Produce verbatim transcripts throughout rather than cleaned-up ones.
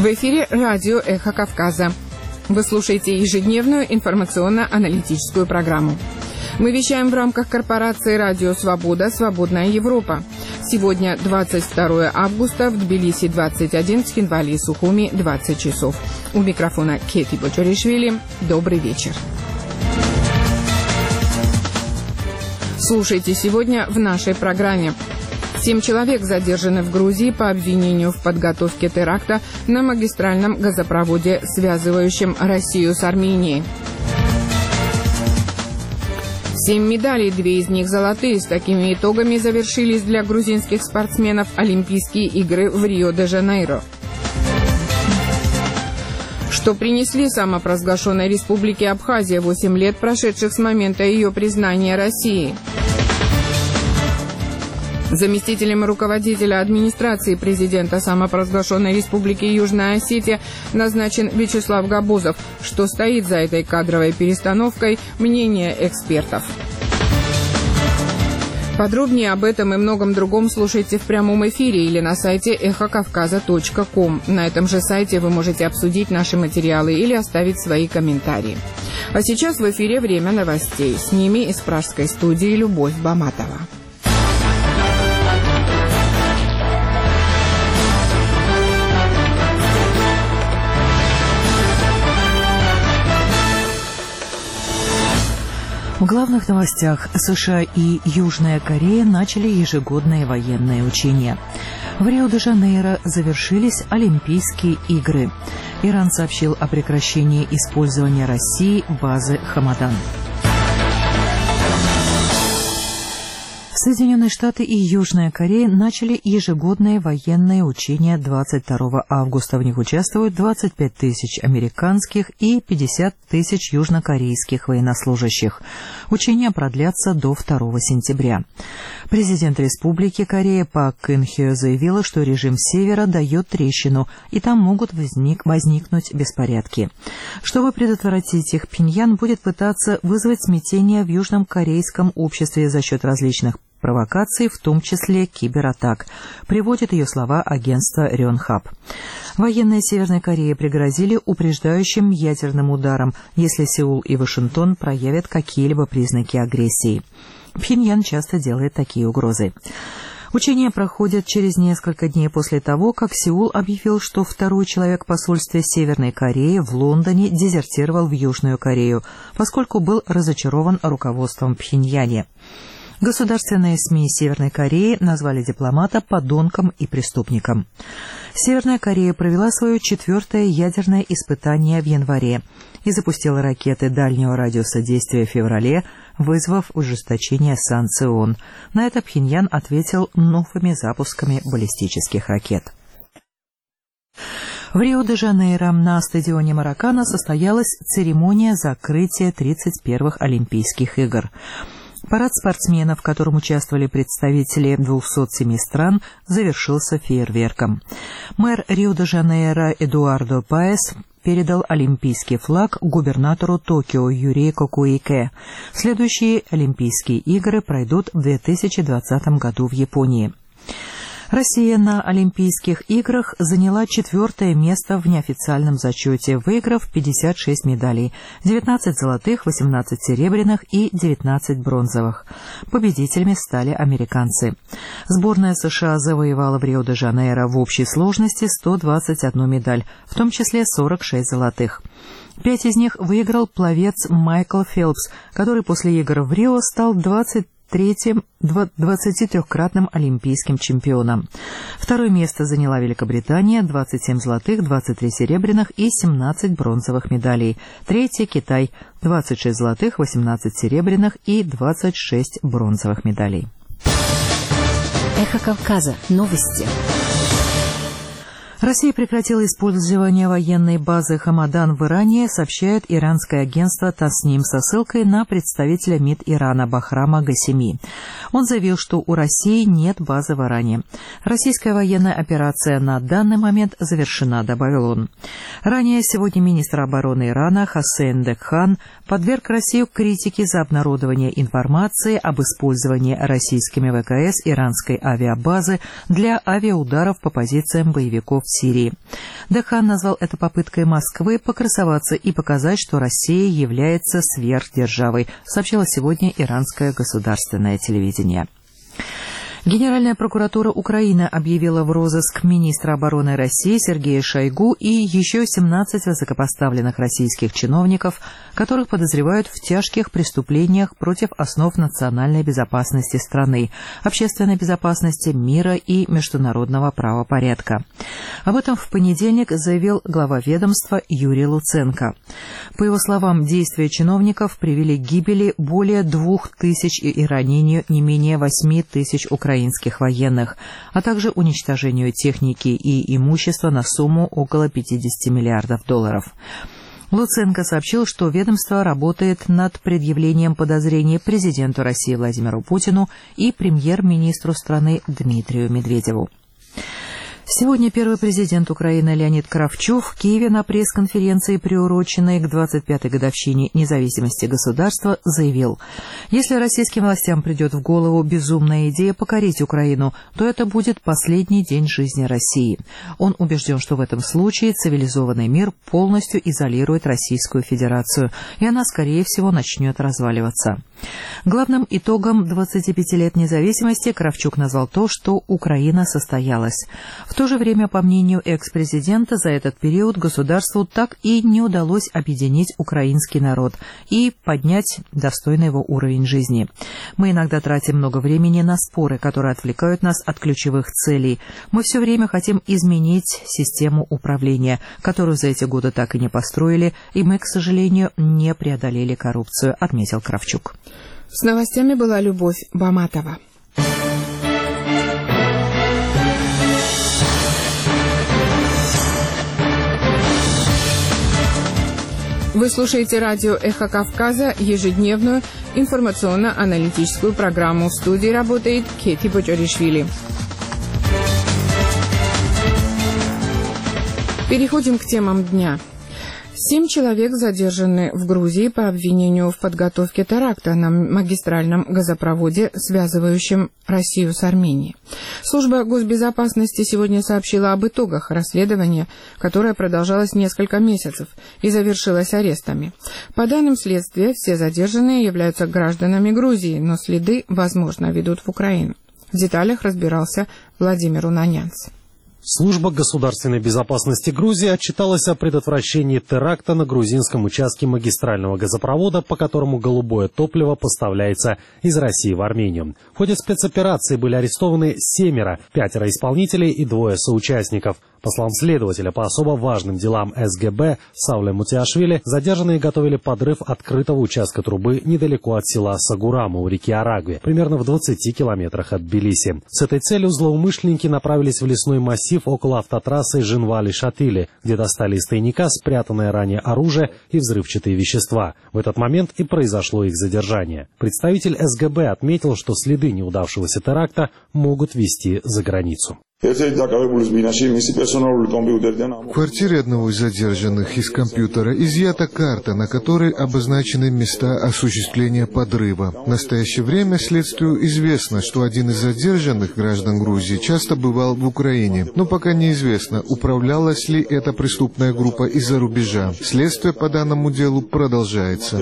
В эфире радио «Эхо Кавказа». Вы слушаете ежедневную информационно-аналитическую программу. Мы вещаем в рамках корпорации «Радио Свобода. Свободная Европа». Сегодня двадцать второе августа, в Тбилиси двадцать один, в Цхинвале и Сухуми двадцать часов. У микрофона Кети Бочаришвили. Добрый вечер. Слушайте сегодня в нашей программе. Семь человек задержаны в Грузии по обвинению в подготовке теракта на магистральном газопроводе, связывающем Россию с Арменией. Семь медалей, две из них золотые. С такими итогами завершились для грузинских спортсменов Олимпийские игры в Рио-де-Жанейро. Что принесли самопровозглашенной республике Абхазия восемь лет, прошедших с момента ее признания Россией? Заместителем руководителя администрации президента самопровозглашенной республики Южная Осетия назначен Вячеслав Габозов. Что стоит за этой кадровой перестановкой? Мнение экспертов. Подробнее об этом и многом другом слушайте в прямом эфире или на сайте эхо кавказа точка ком. На этом же сайте вы можете обсудить наши материалы или оставить свои комментарии. А сейчас в эфире время новостей. С ними из пражской студии Любовь Баматова. В главных новостях: США и Южная Корея начали ежегодные военные учения. В Рио-де-Жанейро завершились Олимпийские игры. Иран сообщил о прекращении использования России базы Хамадан. Соединенные Штаты и Южная Корея начали ежегодные военные учения двадцать второго августа. В них участвуют двадцать пять тысяч американских и пятьдесят тысяч южнокорейских военнослужащих. Учения продлятся до второго сентября. Президент Республики Корея Пак Кын Хе заявила, что режим Севера дает трещину, и там могут возник, возникнуть беспорядки. Чтобы предотвратить их, Пхеньян будет пытаться вызвать смятение в южном корейском обществе за счет различных провокаций, в том числе кибератак, приводит ее слова агентство Рёнхап. Военные Северной Кореи пригрозили упреждающим ядерным ударом, если Сеул и Вашингтон проявят какие-либо признаки агрессии. Пхеньян часто делает такие угрозы. Учения проходят через несколько дней после того, как Сеул объявил, что второй человек в посольстве Северной Кореи в Лондоне дезертировал в Южную Корею, поскольку был разочарован руководством Пхеньяне. Государственные СМИ Северной Кореи назвали дипломата подонком и преступником. Северная Корея провела свое четвертое ядерное испытание в январе и запустила ракеты дальнего радиуса действия в феврале, вызвав ужесточение санкций ООН. На это Пхеньян ответил новыми запусками баллистических ракет. В Рио-де-Жанейро на стадионе Маракана состоялась церемония закрытия тридцать первых Олимпийских игр. Парад спортсменов, в котором участвовали представители двухсот семи стран, завершился фейерверком. Мэр Рио-де-Жанейро Эдуардо Паэс передал олимпийский флаг губернатору Токио Юрию Кокуике. Следующие Олимпийские игры пройдут в две тысячи двадцатом году в Японии. Россия на Олимпийских играх заняла четвертое место в неофициальном зачете, выиграв пятьдесят шесть медалей, девятнадцать золотых, восемнадцать серебряных и девятнадцать бронзовых. Победителями стали американцы. Сборная США завоевала в Рио-де-Жанейро в общей сложности сто двадцать одну медаль, в том числе сорок шесть золотых. Пять из них выиграл пловец Майкл Фелпс, который после игр в Рио стал двадцать третьим двадцатитрёхкратным олимпийским чемпионом. Второе место заняла Великобритания, двадцать семь золотых, двадцать три серебряных и семнадцать бронзовых медалей. Третье — Китай, двадцать шесть золотых, восемнадцать серебряных и двадцать шесть бронзовых медалей. Эхо Кавказа. Новости. Россия прекратила использование военной базы Хамадан в Иране, сообщает иранское агентство Тасним со ссылкой на представителя МИД Ирана Бахрама Гасеми. Он заявил, что у России нет базы в Иране. Российская военная операция на данный момент завершена, добавил он. Ранее сегодня министр обороны Ирана Хасейн Декхан подверг Россию критике за обнародование информации об использовании российскими ВКС иранской авиабазы для авиаударов по позициям боевиков в Сирии. Дахан назвал это попыткой Москвы покрасоваться и показать, что Россия является сверхдержавой, сообщило сегодня иранское государственное телевидение. Генеральная прокуратура Украины объявила в розыск министра обороны России Сергея Шойгу и еще семнадцать высокопоставленных российских чиновников, которых подозревают в тяжких преступлениях против основ национальной безопасности страны, общественной безопасности, мира и международного правопорядка. Об этом в понедельник заявил глава ведомства Юрий Луценко. По его словам, действия чиновников привели к гибели более двух тысяч и ранению не менее восьми тысяч украинцев. украинских военных, а также уничтожению техники и имущества на сумму около пятидесяти миллиардов долларов. Луценко сообщил, что ведомство работает над предъявлением подозрений президенту России Владимиру Путину и премьер-министру страны Дмитрию Медведеву. Сегодня первый президент Украины Леонид Кравчук в Киеве на пресс-конференции, приуроченной к двадцать пятой годовщине независимости государства, заявил: «Если российским властям придет в голову безумная идея покорить Украину, то это будет последний день жизни России. Он убежден, что в этом случае цивилизованный мир полностью изолирует Российскую Федерацию, и она, скорее всего, начнет разваливаться». Главным итогом двадцати пяти лет независимости Кравчук назвал то, что Украина состоялась. В то же время, по мнению экс-президента, за этот период государству так и не удалось объединить украинский народ и поднять достойный его уровень жизни. «Мы иногда тратим много времени на споры, которые отвлекают нас от ключевых целей. Мы все время хотим изменить систему управления, которую за эти годы так и не построили, и мы, к сожалению, не преодолели коррупцию», — отметил Кравчук. С новостями была Любовь Баматова. Вы слушаете радио «Эхо Кавказа», ежедневную информационно-аналитическую программу. В студии работает Кети Бочоришвили. Переходим к темам дня. Семь человек задержаны в Грузии по обвинению в подготовке теракта на магистральном газопроводе, связывающем Россию с Арменией. Служба госбезопасности сегодня сообщила об итогах расследования, которое продолжалось несколько месяцев и завершилось арестами. По данным следствия, все задержанные являются гражданами Грузии, но следы, возможно, ведут в Украину. В деталях разбирался Владимир Унанянц. Служба государственной безопасности Грузии отчиталась о предотвращении теракта на грузинском участке магистрального газопровода, по которому голубое топливо поставляется из России в Армению. В ходе спецоперации были арестованы семеро, пятеро исполнителей и двое соучастников. По словам следователя по особо важным делам эс гэ бэ Сауле Мутиашвили, задержанные готовили подрыв открытого участка трубы недалеко от села Сагурама у реки Арагви, примерно в двадцати километрах от Тбилиси. С этой целью злоумышленники направились в лесной массив около автотрассы Жинвали-Шатили, где достали из тайника спрятанное ранее оружие и взрывчатые вещества. В этот момент и произошло их задержание. Представитель эс гэ бэ отметил, что следы неудавшегося теракта могут вести за границу. В квартире одного из задержанных из компьютера изъята карта, на которой обозначены места осуществления подрыва. В настоящее время следствию известно, что один из задержанных граждан Грузии часто бывал в Украине, но пока неизвестно, управлялась ли эта преступная группа из-за рубежа. Следствие по данному делу продолжается.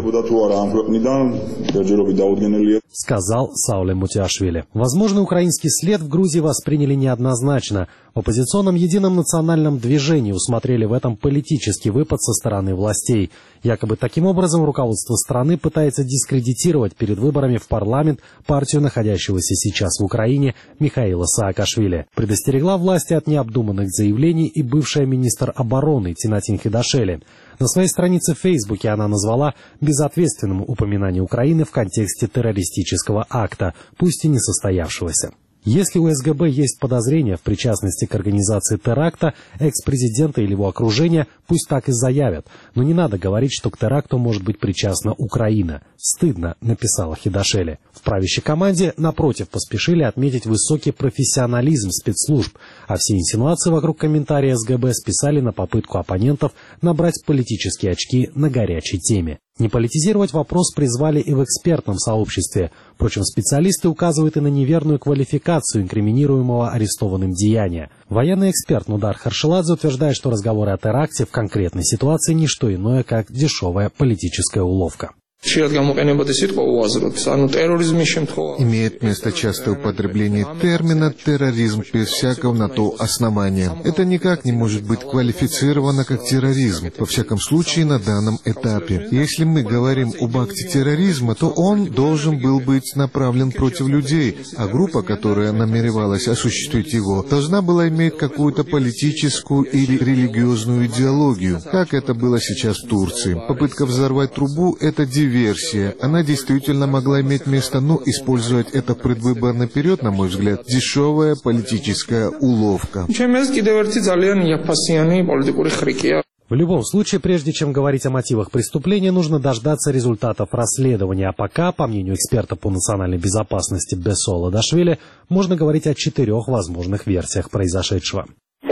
Сказал Сауле Мутиашвили. Возможный украинский след в Грузии восприняли неоднозначно. В оппозиционном едином национальном движении усмотрели в этом политический выпад со стороны властей. Якобы таким образом руководство страны пытается дискредитировать перед выборами в парламент партию находящегося сейчас в Украине Михаила Саакашвили. Предостерегла власти от необдуманных заявлений и бывшая министр обороны Тинатин Хидашели. На своей странице в Фейсбуке она назвала безответственным упоминание Украины в контексте террористического акта, пусть и не состоявшегося. Если у эс гэ бэ есть подозрения в причастности к организации теракта, экс-президента или его окружения пусть так и заявят. Но не надо говорить, что к теракту может быть причастна Украина. Стыдно, написала Хидашели. В правящей команде, напротив, поспешили отметить высокий профессионализм спецслужб, а все инсинуации вокруг комментария эс гэ бэ списали на попытку оппонентов набрать политические очки на горячей теме. Не политизировать вопрос призвали и в экспертном сообществе. Впрочем, специалисты указывают и на неверную квалификацию инкриминируемого арестованным деяния. Военный эксперт Нудар Харшеладзе утверждает, что разговоры о теракте в конкретной ситуации не что иное, как дешевая политическая уловка. Имеет место частое употребление термина «терроризм» без всякого на то основания. Это никак не может быть квалифицировано как терроризм, во всяком случае на данном этапе. Если мы говорим об акте терроризма, то он должен был быть направлен против людей, а группа, которая намеревалась осуществить его, должна была иметь какую-то политическую или религиозную идеологию, как это было сейчас в Турции. Попытка взорвать трубу — это диверсия. Версия. Она действительно могла иметь место, но использовать это в предвыборный период, на мой взгляд, дешевая политическая уловка. В любом случае, прежде чем говорить о мотивах преступления, нужно дождаться результатов расследования. А пока, по мнению эксперта по национальной безопасности Бесола Дашвили, можно говорить о четырех возможных версиях произошедшего.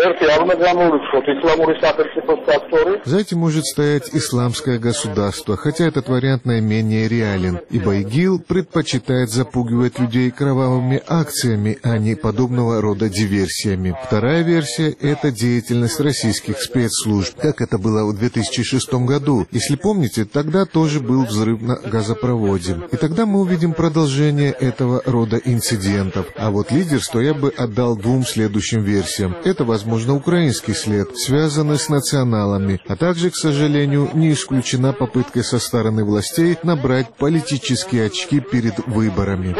За этим может стоять исламское государство, хотя этот вариант наименее реален, ибо ИГИЛ предпочитает запугивать людей кровавыми акциями, а не подобного рода диверсиями. Вторая версия — это деятельность российских спецслужб, как это было в две тысячи шестом году. Если помните, тогда тоже был взрыв на газопроводе. И тогда мы увидим продолжение этого рода инцидентов. А вот лидерство я бы отдал двум следующим версиям. Это, возможно, украинский след, связанный с националами, а также, к сожалению, не исключена попытка со стороны властей набрать политические очки перед выборами.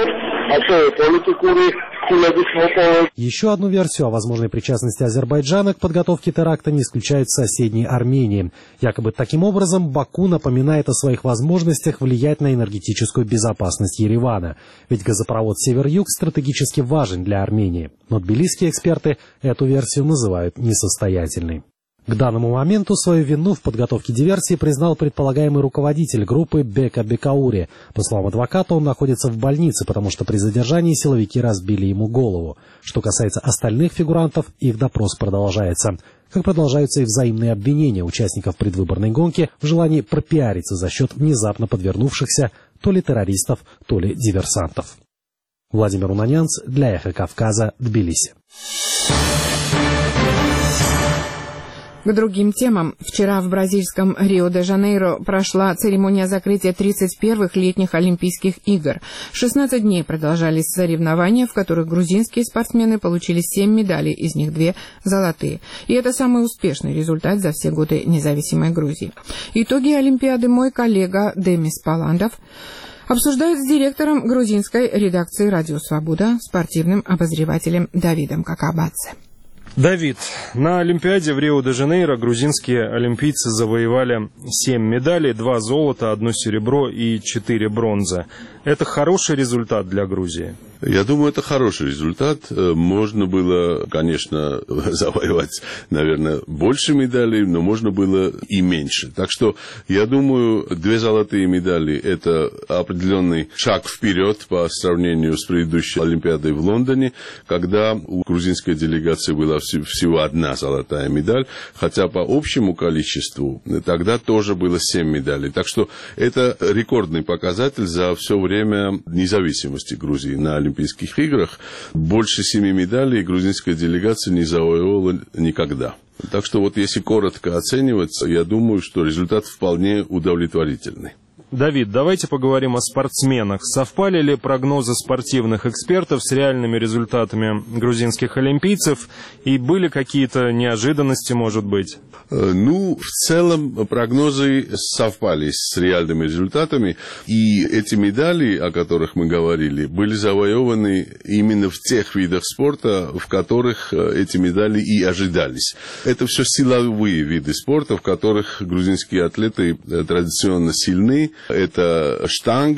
Еще одну версию о возможной причастности Азербайджана к подготовке теракта не исключают в соседней Армении. Якобы таким образом Баку напоминает о своих возможностях влиять на энергетическую безопасность Еревана. Ведь газопровод Север-Юг стратегически важен для Армении. Но тбилисские эксперты эту версию называют несостоятельной. К данному моменту свою вину в подготовке диверсии признал предполагаемый руководитель группы Бека Бекаури. По словам адвоката, он находится в больнице, потому что при задержании силовики разбили ему голову. Что касается остальных фигурантов, их допрос продолжается. Как продолжаются и взаимные обвинения участников предвыборной гонки в желании пропиариться за счет внезапно подвернувшихся то ли террористов, то ли диверсантов. Владимир Унанянц для Эхо Кавказа, Тбилиси. К другим темам. Вчера в бразильском Рио-де-Жанейро прошла церемония закрытия тридцать первых летних Олимпийских игр. шестнадцать дней продолжались соревнования, в которых грузинские спортсмены получили семь медалей, из них две золотые. И это самый успешный результат за все годы независимой Грузии. Итоги Олимпиады мой коллега Демис Паландов обсуждают с директором грузинской редакции «Радио Свобода», спортивным обозревателем Давидом Какабадзе. Давид, на Олимпиаде в Рио-де-Жанейро грузинские олимпийцы завоевали семь медалей, два золота, одно серебро и четыре бронзы. Это хороший результат для Грузии? Я думаю, это хороший результат. Можно было, конечно, завоевать, наверное, больше медалей, но можно было и меньше. Так что, я думаю, две золотые медали – это определенный шаг вперед по сравнению с предыдущей Олимпиадой в Лондоне, когда у грузинской делегации была всего одна золотая медаль, хотя по общему количеству тогда тоже было семь медалей. Так что, это рекордный показатель за все время независимости Грузии на Олимпиаде. Олимпийских играх. Больше семи медалей грузинская делегация не завоевала никогда. Так что вот если коротко оценивать, я думаю, что результат вполне удовлетворительный. Давид, давайте поговорим о спортсменах. Совпали ли прогнозы спортивных экспертов с реальными результатами грузинских олимпийцев? И были какие-то неожиданности, может быть? Ну, в целом прогнозы совпали с реальными результатами. И эти медали, о которых мы говорили, были завоеваны именно в тех видах спорта, в которых эти медали и ожидались. Это все силовые виды спорта, в которых грузинские атлеты традиционно сильны. Это штанга,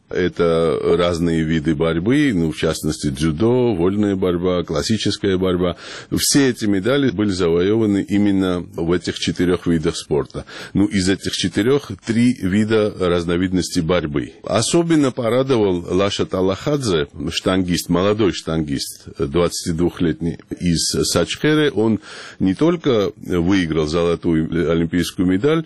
Это разные виды борьбы, ну, в частности, дзюдо, вольная борьба, классическая борьба. Все эти медали были завоеваны именно в этих четырех видах спорта. Ну, из этих четырех три вида разновидности борьбы. Особенно порадовал Лаша Талахадзе, штангист, молодой штангист, двадцатидвухлетний, из Сачхеры. Он не только выиграл золотую олимпийскую медаль,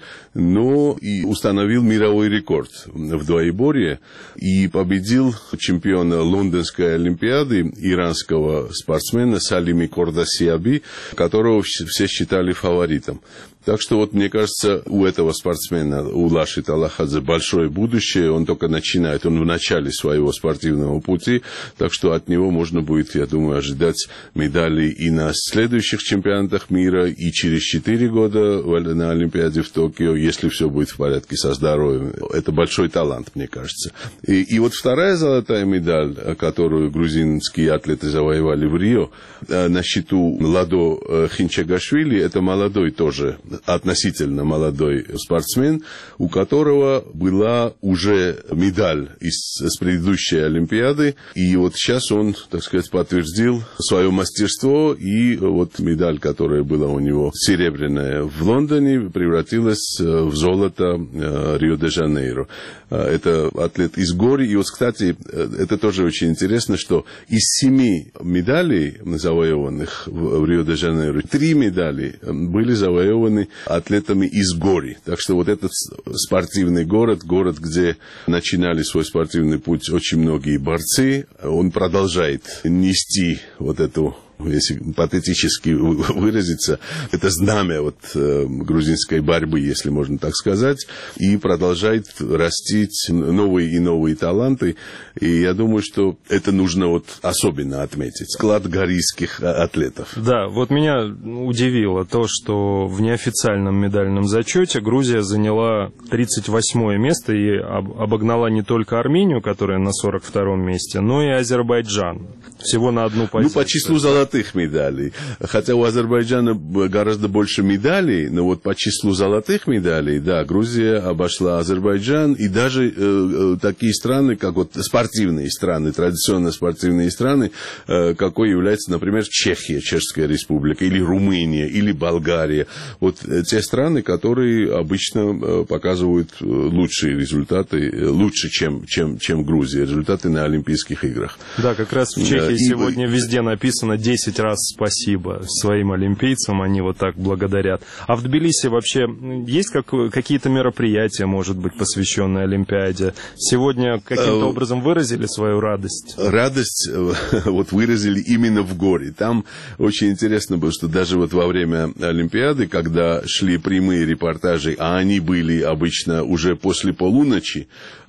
но и установил мировой рекорд в двоеборье и победил чемпиона Лондонской олимпиады, иранского спортсмена Салими Кордасиаби, которого все считали фаворитом. Так что вот, мне кажется, у этого спортсмена, у Лаши Талахадзе, большое будущее. Он только начинает, он в начале своего спортивного пути. Так что от него можно будет, я думаю, ожидать медалей и на следующих чемпионатах мира, и через четыре года на Олимпиаде в Токио, если все будет в порядке со здоровьем. Это большой талант, мне кажется. И, и вот вторая золотая медаль, которую грузинские атлеты завоевали в Рио, на счету Ладо Хинчагашвили, это молодой тоже, относительно молодой спортсмен, у которого была уже медаль из, с предыдущей Олимпиады, и вот сейчас он, так сказать, подтвердил свое мастерство, и вот медаль, которая была у него серебряная в Лондоне, превратилась в золото Рио-де-Жанейро. Это атлет из Гори, и вот, кстати, это тоже очень интересно, что из семи медалей завоеванных в Рио-де-Жанейро, три медали были завоеваны атлетами из Гори. Так что вот этот спортивный город, город, где начинали свой спортивный путь очень многие борцы, он продолжает нести вот эту, если патетически выразиться, это знамя вот, э, грузинской борьбы, если можно так сказать, и продолжает растить новые и новые таланты. И я думаю, что это нужно вот особенно отметить. Склад горийских атлетов. Да, вот меня удивило то, что в неофициальном медальном зачете Грузия заняла тридцать восьмое место и обогнала не только Армению, которая на сорок втором месте, но и Азербайджан. Всего на одну позицию. Ну, по числу золотых медалей. Хотя у Азербайджана гораздо больше медалей, но вот по числу золотых медалей, да, Грузия обошла Азербайджан, и даже э, э, такие страны, как вот спортивные страны, традиционно спортивные страны, э, какой является, например, Чехия, Чешская республика, или Румыния, или Болгария. Вот э, те страны, которые обычно э, показывают э, лучшие результаты, э, лучше, чем, чем, чем Грузия, результаты на Олимпийских играх. Да, как раз в Чехии И сегодня везде написано десять раз спасибо своим олимпийцам, они вот так благодарят. А в Тбилиси вообще есть как, какие-то мероприятия, может быть, посвященные Олимпиаде? Сегодня каким-то образом выразили свою радость? Радость вот выразили именно в Горе. Там очень интересно было, что даже вот во время Олимпиады, когда шли прямые репортажи, а они были обычно уже после полуночи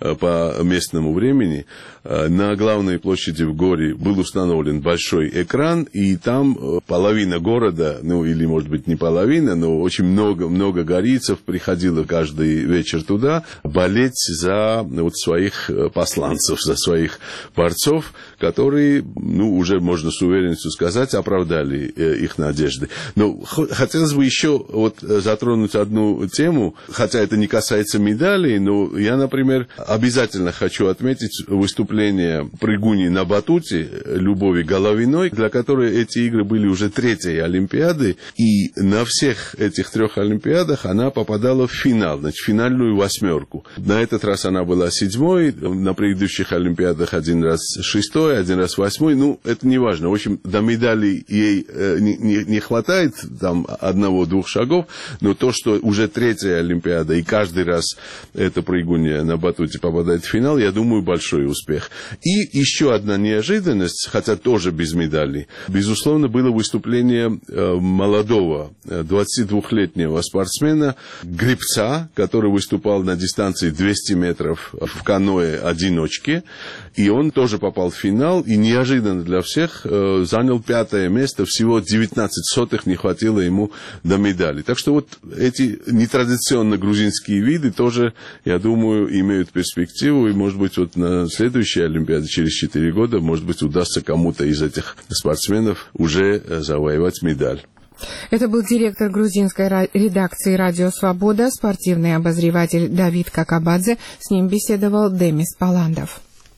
по местному времени, на главной площади в Горе был установлен большой экран, и там половина города, ну или, может быть, не половина, но очень много, много горийцев приходило каждый вечер туда болеть за вот своих посланцев, за своих борцов, которые, ну, уже можно с уверенностью сказать, оправдали их надежды. Но хотелось бы еще вот затронуть одну тему, хотя это не касается медалей, но я, например, обязательно хочу отметить выступление прыгуни на батуте Любови Головиной, для которой эти игры были уже третьей Олимпиады, и на всех этих трех Олимпиадах она попадала в финал, значит, в финальную восьмерку. На этот раз она была седьмой, на предыдущих Олимпиадах один раз шестой, один раз восьмой, ну, это не важно. В общем, до медалей ей э, не, не, не хватает, там, одного-двух шагов, но то, что уже третья Олимпиада, и каждый раз эта прыгунья на батуте попадает в финал, я думаю, большой успех. И еще одна неожиданность, хотя тоже без медалей, безусловно, было выступление молодого двадцатидвухлетнего спортсмена, гребца, который выступал на дистанции двести метров в каноэ-одиночке, и он тоже попал в финал, и неожиданно для всех занял пятое место, всего девятнадцать сотых не хватило ему до медали. Так что вот эти нетрадиционно грузинские виды тоже, я думаю, имеют перспективу, и, может быть, вот на следующей Олимпиаде через четыре года, может быть, удастся кому-то из этих спортсменов уже завоевать медаль. Это был директор грузинской редакции «Радио Свобода», спортивный обозреватель Давид Какабадзе. С ним беседовал Демис Паландов.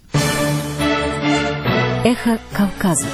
Эхо Кавказа.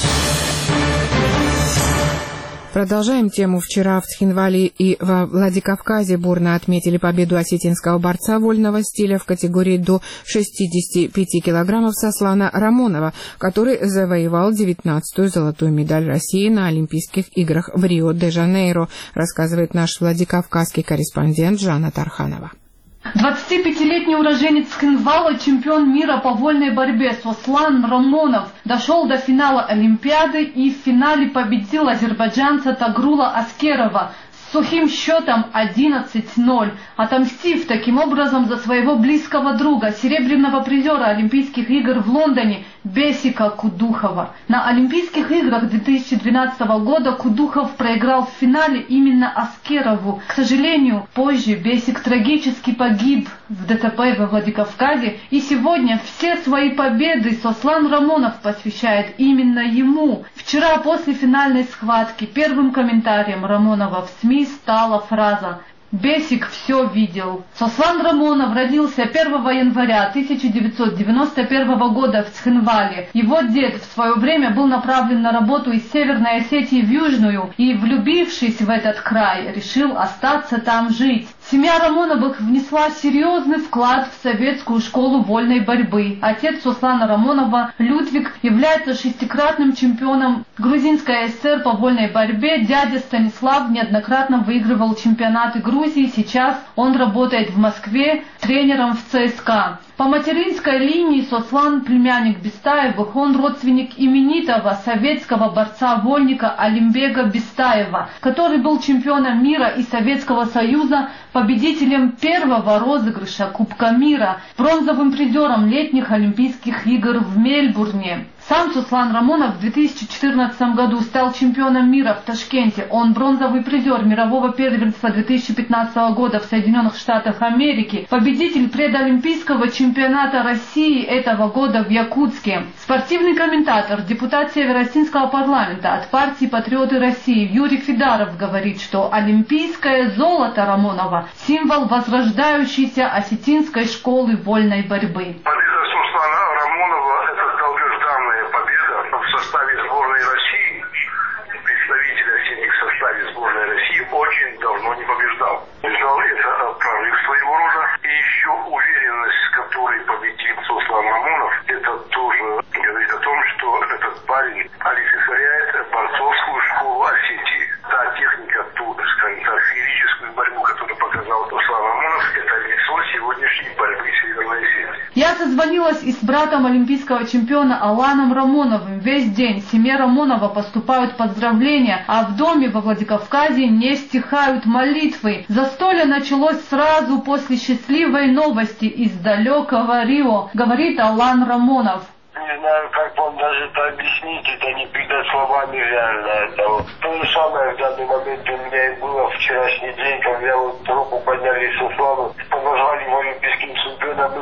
Продолжаем тему. Вчера в Цхинвале и во Владикавказе бурно отметили победу осетинского борца вольного стиля в категории до шестидесяти пяти килограммов Сослана Рамонова, который завоевал девятнадцатую золотую медаль России на Олимпийских играх в Рио-де-Жанейро, рассказывает наш владикавказский корреспондент Жанна Тарханова. двадцатипятилетний уроженец Цхинвала, чемпион мира по вольной борьбе Сослан Рамонов, дошел до финала Олимпиады и в финале победил азербайджанца Тагрула Аскерова с сухим счетом одиннадцать ноль, отомстив таким образом за своего близкого друга, серебряного призера Олимпийских игр в Лондоне Бесика Кудухова. На Олимпийских играх две тысячи двенадцатого года Кудухов проиграл в финале именно Аскерову. К сожалению, позже Бесик трагически погиб в ДТП во Владикавказе, и сегодня все свои победы Сослан Рамонов посвящает именно ему. Вчера после финальной схватки первым комментарием Рамонова в СМИ стала фраза «Бесик все видел». Сослан Рамонов родился первого января тысяча девятьсот девяносто первого года в Цхинвале. Его дед в свое время был направлен на работу из Северной Осетии в Южную и, влюбившись в этот край, решил остаться там жить. Семья Рамоновых внесла серьезный вклад в советскую школу вольной борьбы. Отец Сослана Рамонова, Людвиг, является шестикратным чемпионом Грузинской ССР по вольной борьбе. Дядя Станислав неоднократно выигрывал чемпионаты Грузии. Сейчас он работает в Москве тренером в ЦСКА. По материнской линии Сослан племянник Бестаевых, он родственник именитого советского борца-вольника Алимбега Бестаева, который был чемпионом мира и Советского Союза, победителем первого розыгрыша Кубка мира, бронзовым призером летних Олимпийских игр в Мельбурне. Сам Сослан Рамонов в две тысячи четырнадцатом году стал чемпионом мира в Ташкенте. Он бронзовый призер мирового первенства две тысячи пятнадцатого года в Соединенных Штатах Америки, победитель предолимпийского чемпионата России этого года в Якутске. Спортивный комментатор, депутат Северо-Осетинского парламента от партии «Патриоты России» Юрий Фидаров говорит, что олимпийское золото Рамонова – символ возрождающейся осетинской школы вольной борьбы. Победа Сослана Рамонова – это долгожданная победа в составе сборной России. Представитель Осетии в составе сборной России очень давно не побеждал. Побеждал это прорыв своего рода. И еще уверенность, с которой победил Сослан Рамонов, это тоже говорит о том, что этот парень олицетворяет борцовскую школу Осетии. Та техника, ту, скажем так, феерическую борьбу, которую показал Сослан Рамонов, это лицо сегодняшней борьбы Северной Осетии. Я созвонилась и с братом олимпийского чемпиона Аланом Рамоновым. Весь день семье Рамонова поступают поздравления, а в доме во Владикавказе не стихают молитвы. Застолье началось сразу после счастливой новости из далекого Рио, говорит Алан Рамонов. Не знаю, как вам даже это объяснить, это не передать словами реально. Это вот то же самое в данный момент у меня и было вчерашний день, когда вот руку подняли Сослану, назвали его олимпийским чемпионом,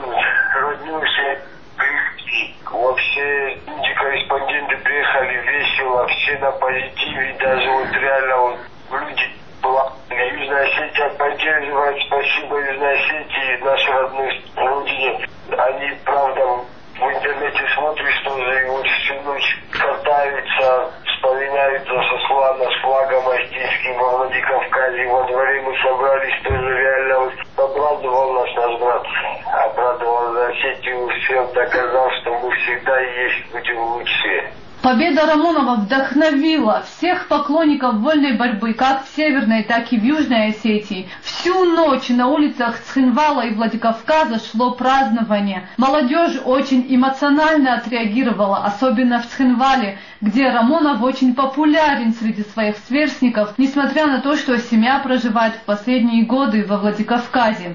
родился близкий. Вот все люди-корреспонденты приехали весело, все на позитиве, даже вот реально вот люди плакали. Южная Осетия поддерживает, спасибо Южной Осетии, нашей родной родине. Они, правда, в интернете смотришь тоже, и вот всю ночь катаются, вспоминают за Сослана с флагом осетинским во Владикавказе. Во дворе мы собрались, тоже реально вот обрадовал нас наш брат. Обрадовал за Осетию, всем доказал, что мы всегда есть, будем лучше. Победа Рамонова вдохновила всех поклонников вольной борьбы, как в Северной, так и в Южной Осетии. Всю ночь на улицах Цхинвала и Владикавказа шло празднование. Молодежь очень эмоционально отреагировала, особенно в Цхинвале, где Рамонов очень популярен среди своих сверстников, несмотря на то, что семья проживает в последние годы во Владикавказе.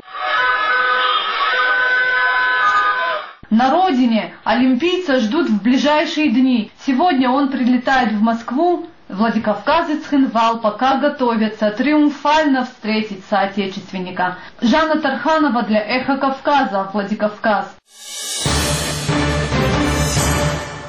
На родине олимпийца ждут в ближайшие дни. Сегодня он прилетает в Москву. Владикавказ и Цхинвал пока готовятся триумфально встретить соотечественника. Жанна Тарханова для Эхо Кавказа, Владикавказ.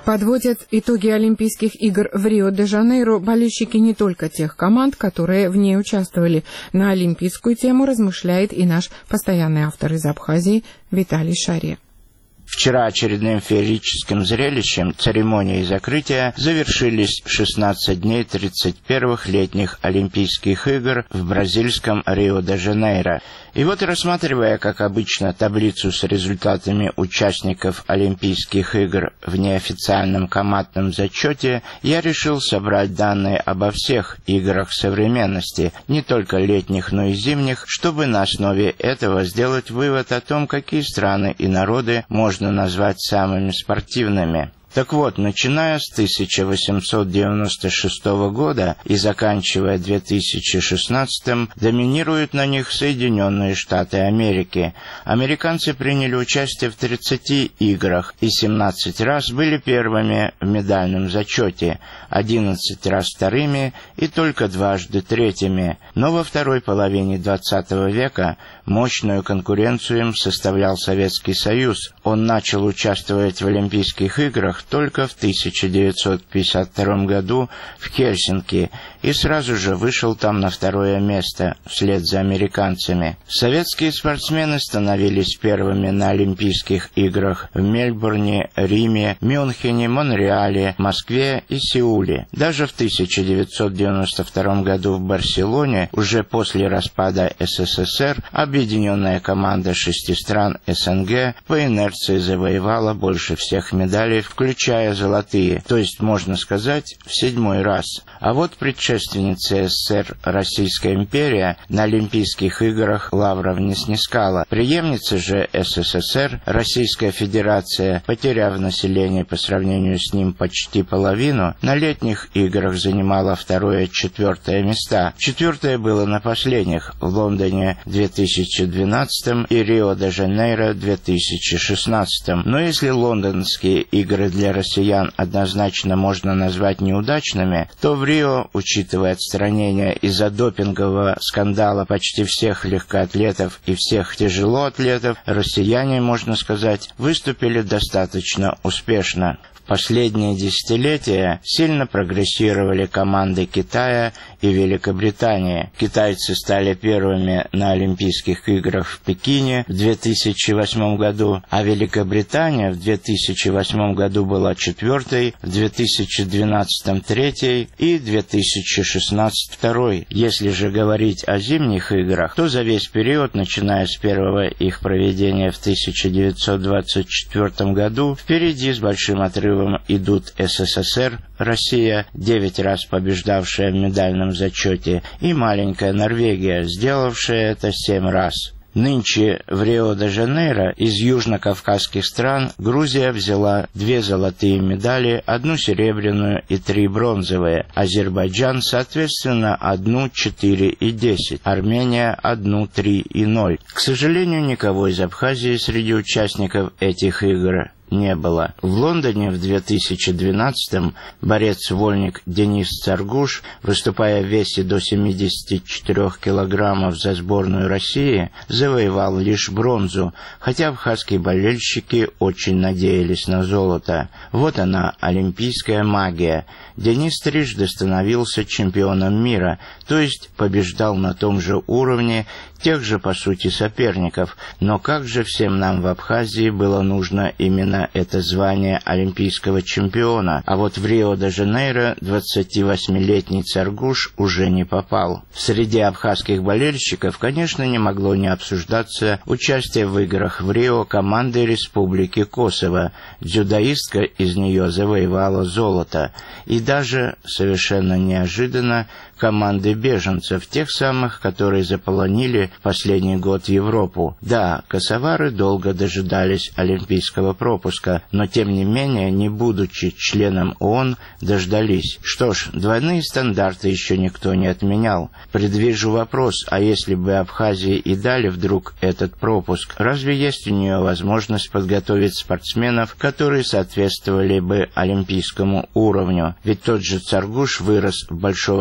Подводят итоги Олимпийских игр в Рио-де-Жанейро болельщики не только тех команд, которые в ней участвовали. На олимпийскую тему размышляет и наш постоянный автор из Абхазии Виталий Шария. Вчера очередным феерическим зрелищем церемонии закрытия завершились шестнадцать дней тридцать первых летних Олимпийских игр в бразильском Рио-де-Жанейро. И вот, рассматривая, как обычно, таблицу с результатами участников Олимпийских игр в неофициальном командном зачете, я решил собрать данные обо всех играх современности, не только летних, но и зимних, чтобы на основе этого сделать вывод о том, какие страны и народы можно назвать самыми спортивными. Так вот, начиная с тысяча восемьсот девяносто шестого года и заканчивая две тысячи шестнадцатым, доминируют на них Соединенные Штаты Америки. Американцы приняли участие в тридцати играх и семнадцать раз были первыми в медальном зачете, одиннадцать раз вторыми и только дважды третьими. Но во второй половине двадцатого века мощную конкуренцию им составлял Советский Союз. Он начал участвовать в Олимпийских играх только в тысяча девятьсот пятьдесят втором году в Хельсинки и сразу же вышел там на второе место, вслед за американцами. Советские спортсмены становились первыми на Олимпийских играх в Мельбурне, Риме, Мюнхене, Монреале, Москве и Сеуле. Даже в тысяча девятьсот девяносто втором году в Барселоне, уже после распада СССР, объединенная команда шести стран СНГ по инерции завоевала больше всех медалей, включая золотые, то есть, можно сказать, в седьмой раз. А вот предшественница СССР Российская империя на Олимпийских играх лавров не снискала. Преемница же СССР, Российская Федерация, потеряв население по сравнению с ним почти половину, на летних играх занимала второе-четвертое места. Четвертое было на последних в Лондоне в две тысячи двенадцатом и Рио-де-Жанейро в две тысячи шестнадцатом. Но если лондонские игры для россиян однозначно можно назвать неудачными, то в Рио, учитывая отстранение из-за допингового скандала почти всех легкоатлетов и всех тяжелоатлетов, россияне, можно сказать, выступили достаточно успешно. В последние десятилетия сильно прогрессировали команды Китая и Великобритании. Китайцы стали первыми на Олимпийских играх в Пекине в две тысячи восьмом году, а Великобритания в две тысячи восьмом году была четвертой, в две тысячи двенадцатом третьей и в две тысячи шестнадцатом второй. Если же говорить о зимних играх, то за весь период, начиная с первого их проведения в тысяча девятьсот двадцать четвёртом году, впереди с большим отрывом идут СССР, Россия, девять раз побеждавшая в медальном зачете, и маленькая Норвегия, сделавшая это семь раз. Нынче в Рио-де-Жанейро из южно-кавказских стран Грузия взяла две золотые медали, одну серебряную и три бронзовые. Азербайджан, соответственно, одну, четыре и десять. Армения одну, три и ноль. К сожалению, никого из Абхазии среди участников этих игр не было. В Лондоне в две тысячи двенадцатом борец-вольник Денис Царгуш, выступая в весе до семидесяти четырёх килограммов за сборную России, завоевал лишь бронзу, хотя абхазские болельщики очень надеялись на золото. Вот она, олимпийская магия. Денис трижды становился чемпионом мира, то есть побеждал на том же уровне тех же, по сути, соперников. Но как же всем нам в Абхазии было нужно именно это звание олимпийского чемпиона, а вот в Рио-де-Жанейро двадцативосьмилетний Царгуш уже не попал. Среди абхазских болельщиков, конечно, не могло не обсуждаться участие в играх в Рио команды Республики Косово. Дзюдоистка из нее завоевала золото. И даже, совершенно неожиданно, команды беженцев, тех самых, которые заполонили в последний год Европу. Да, косовары долго дожидались олимпийского пропуска, но тем не менее, не будучи членом ООН, дождались. Что ж, двойные стандарты еще никто не отменял. Предвижу вопрос, а если бы Абхазии и дали вдруг этот пропуск, разве есть у нее возможность подготовить спортсменов, которые соответствовали бы олимпийскому уровню? Ведь тот же Царгуш вырос в большого спортсмена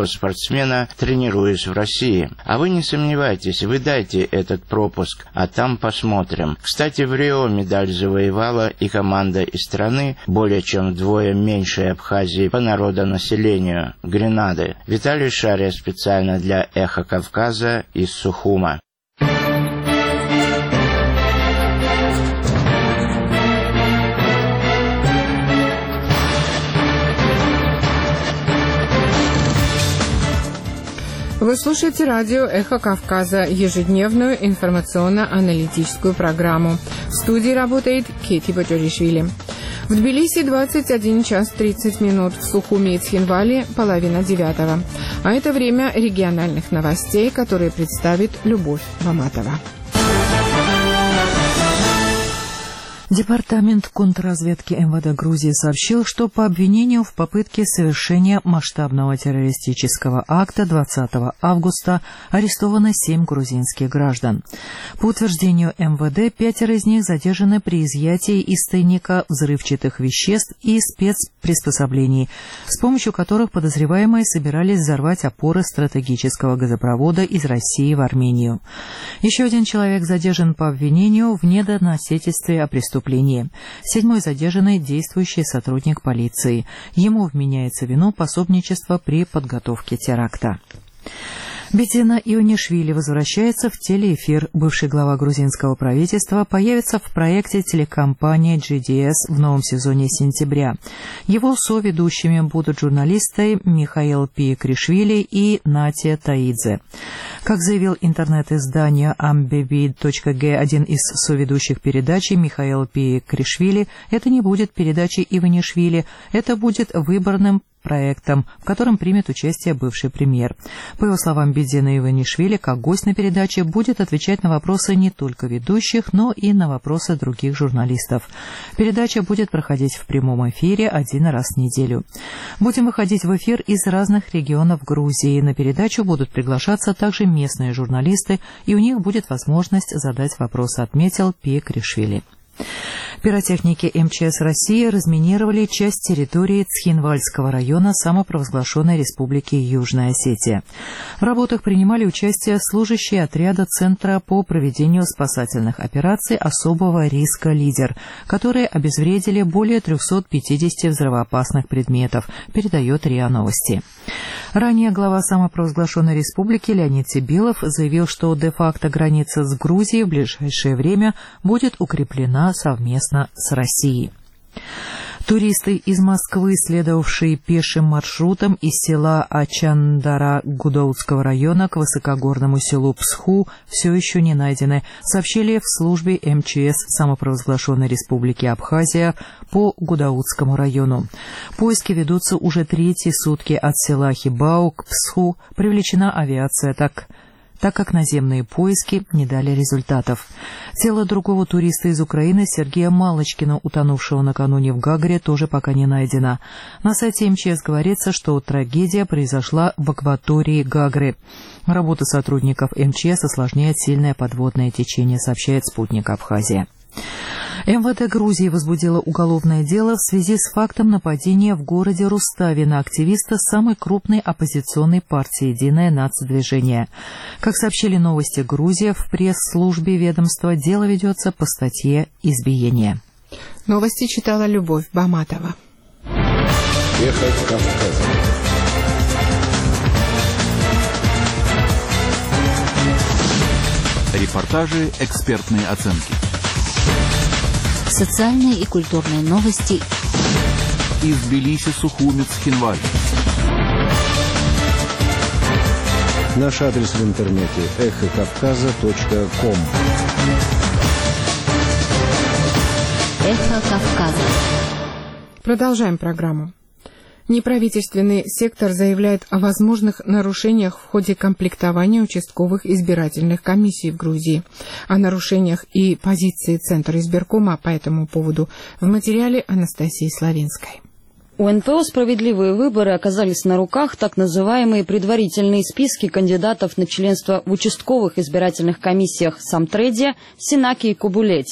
спортсмена, тренируясь в России. А вы не сомневайтесь, вы дайте этот пропуск, а там посмотрим. Кстати, в Рио медаль завоевала и команда из страны, более чем вдвое меньшей Абхазии по народонаселению, Гренады. Виталий Шария специально для «Эхо Кавказа» из Сухума. Вы слушаете радио «Эхо Кавказа», ежедневную информационно-аналитическую программу. В студии работает Кети Баджоришвили. В Тбилиси двадцать один час тридцать минут, в Сухуме и Цхинвале половина девятого. А это время региональных новостей, которые представит Любовь Баматова. Департамент контрразведки эм вэ дэ Грузии сообщил, что по обвинению в попытке совершения масштабного террористического акта двадцатого августа арестовано семь грузинских граждан. По утверждению эм вэ дэ, пятеро из них задержаны при изъятии из тайника взрывчатых веществ и спецприспособлений, с помощью которых подозреваемые собирались взорвать опоры стратегического газопровода из России в Армению. Еще один человек задержан по обвинению в недоносительстве о преступлении. Седьмой задержанный – действующий сотрудник полиции. Ему вменяется вину пособничества при подготовке теракта. Бедзина Ионишвили возвращается в телеэфир. Бывший глава грузинского правительства появится в проекте телекомпании джи ди эс в новом сезоне сентября. Его соведущими будут журналисты Михаил Пиекришвили и Натия Таидзе. Как заявил интернет-издание амбевид точка гэ, один из соведущих передачи, Михаил Пиекришвили, это не будет передачей Ионишвили, это будет выборным проектом, в котором примет участие бывший премьер. По его словам, Бедзина Ионишвили, как гость на передаче, будет отвечать на вопросы не только ведущих, но и на вопросы других журналистов. Передача будет проходить в прямом эфире один раз в неделю. Будем выходить в эфир из разных регионов Грузии. На передачу будут приглашаться также местные журналисты, и у них будет возможность задать вопросы, отметил Пиекришвили. Пиротехники эм че эс России разминировали часть территории Цхинвальского района самопровозглашенной республики Южная Осетия. В работах принимали участие служащие отряда Центра по проведению спасательных операций особого риска «Лидер», которые обезвредили более трехсот пятидесяти взрывоопасных предметов, передает РИА Новости. Ранее глава самопровозглашенной республики Леонид Сибилов заявил, что де-факто граница с Грузией в ближайшее время будет укреплена совместно с Россией. Туристы из Москвы, следовавшие пешим маршрутом из села Ачандара Гудаутского района к высокогорному селу Псху, все еще не найдены, сообщили в службе эм че эс самопровозглашенной республики Абхазия по Гудаутскому району. Поиски ведутся уже третьи сутки от села Хибау к Псху. Привлечена авиация, так так как наземные поиски не дали результатов. Тело другого туриста из Украины, Сергея Малочкина, утонувшего накануне в Гагре, тоже пока не найдено. На сайте эм че эс говорится, что трагедия произошла в акватории Гагры. Работу сотрудников эм че эс осложняет сильное подводное течение, сообщает «Спутник Абхазия». эм вэ дэ Грузии возбудило уголовное дело в связи с фактом нападения в городе Руставе на активиста самой крупной оппозиционной партии «Единое нацдвижение». Как сообщили «Новости Грузия», в пресс-службе ведомства дело ведется по статье «Избиение». Новости читала Любовь Баматова. Эхо Кавказа. Репортажи, экспертные оценки. Социальные и культурные новости из Тбилиси, Сухуми, Цхинваль. Наш адрес в интернете эхо кавказа точка ком. Эхо Кавказа. Продолжаем программу. Неправительственный сектор заявляет о возможных нарушениях в ходе комплектования участковых избирательных комиссий в Грузии. О нарушениях и позиции Центра избиркома по этому поводу в материале Анастасии Славинской. У эн пэ о «Справедливые выборы» оказались на руках так называемые предварительные списки кандидатов на членство в участковых избирательных комиссиях Самтреде, Синаки и Кубулете.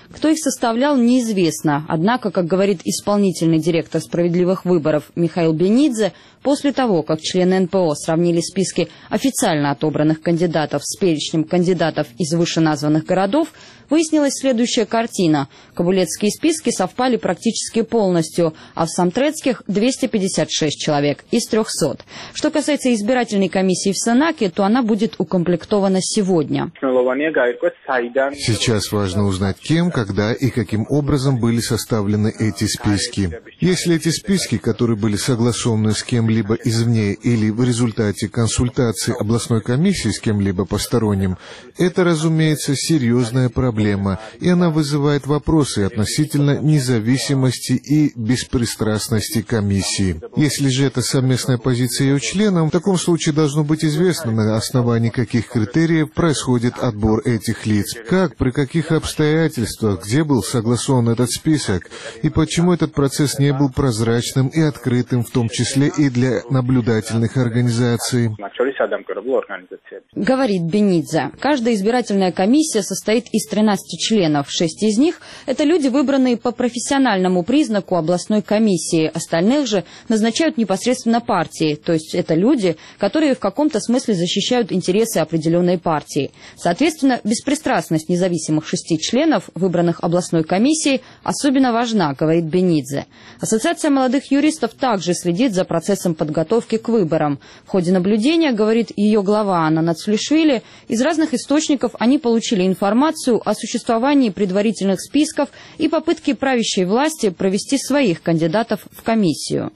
Кто их составлял, неизвестно. Однако, как говорит исполнительный директор «Справедливых выборов» Михаил Бенидзе, после того, как члены эн пэ о сравнили списки официально отобранных кандидатов с перечнем кандидатов из вышеназванных городов, выяснилась следующая картина. Кабулетские списки совпали практически полностью, а в самтрецких – двести пятьдесят шесть человек из трехсот. Что касается избирательной комиссии в Сенаке, то она будет укомплектована сегодня. Сейчас важно узнать, кем, когда и каким образом были составлены эти списки. Если эти списки, которые были согласованы с кем-либо извне или в результате консультаций областной комиссии с кем-либо посторонним, это, разумеется, серьезная проблема, и она вызывает вопросы относительно независимости и беспристрастности комиссии. Если же это совместная позиция ее членов, в таком случае должно быть известно, на основании каких критериев происходит отбор этих лиц, как, при каких обстоятельствах, где был согласован этот список, и почему этот процесс не был прозрачным и открытым, в том числе и для наблюдательных организаций. Говорит Бенидзе, каждая избирательная комиссия состоит из тринадцати членов. Шесть из них – это люди, выбранные по профессиональному признаку областной комиссии. Остальных же назначают непосредственно партии, то есть это люди, которые в каком-то смысле защищают интересы определенной партии. Соответственно, беспристрастность независимых шести членов, выбранных областной комиссией, особенно важна, говорит Бенидзе. Ассоциация молодых юристов также следит за процессом подготовки к выборам. В ходе наблюдения, говорит ее глава Анна Нацлишвили, из разных источников они получили информацию о существовании предварительных списков и попытке правящей власти провести своих кандидатов в комиссию.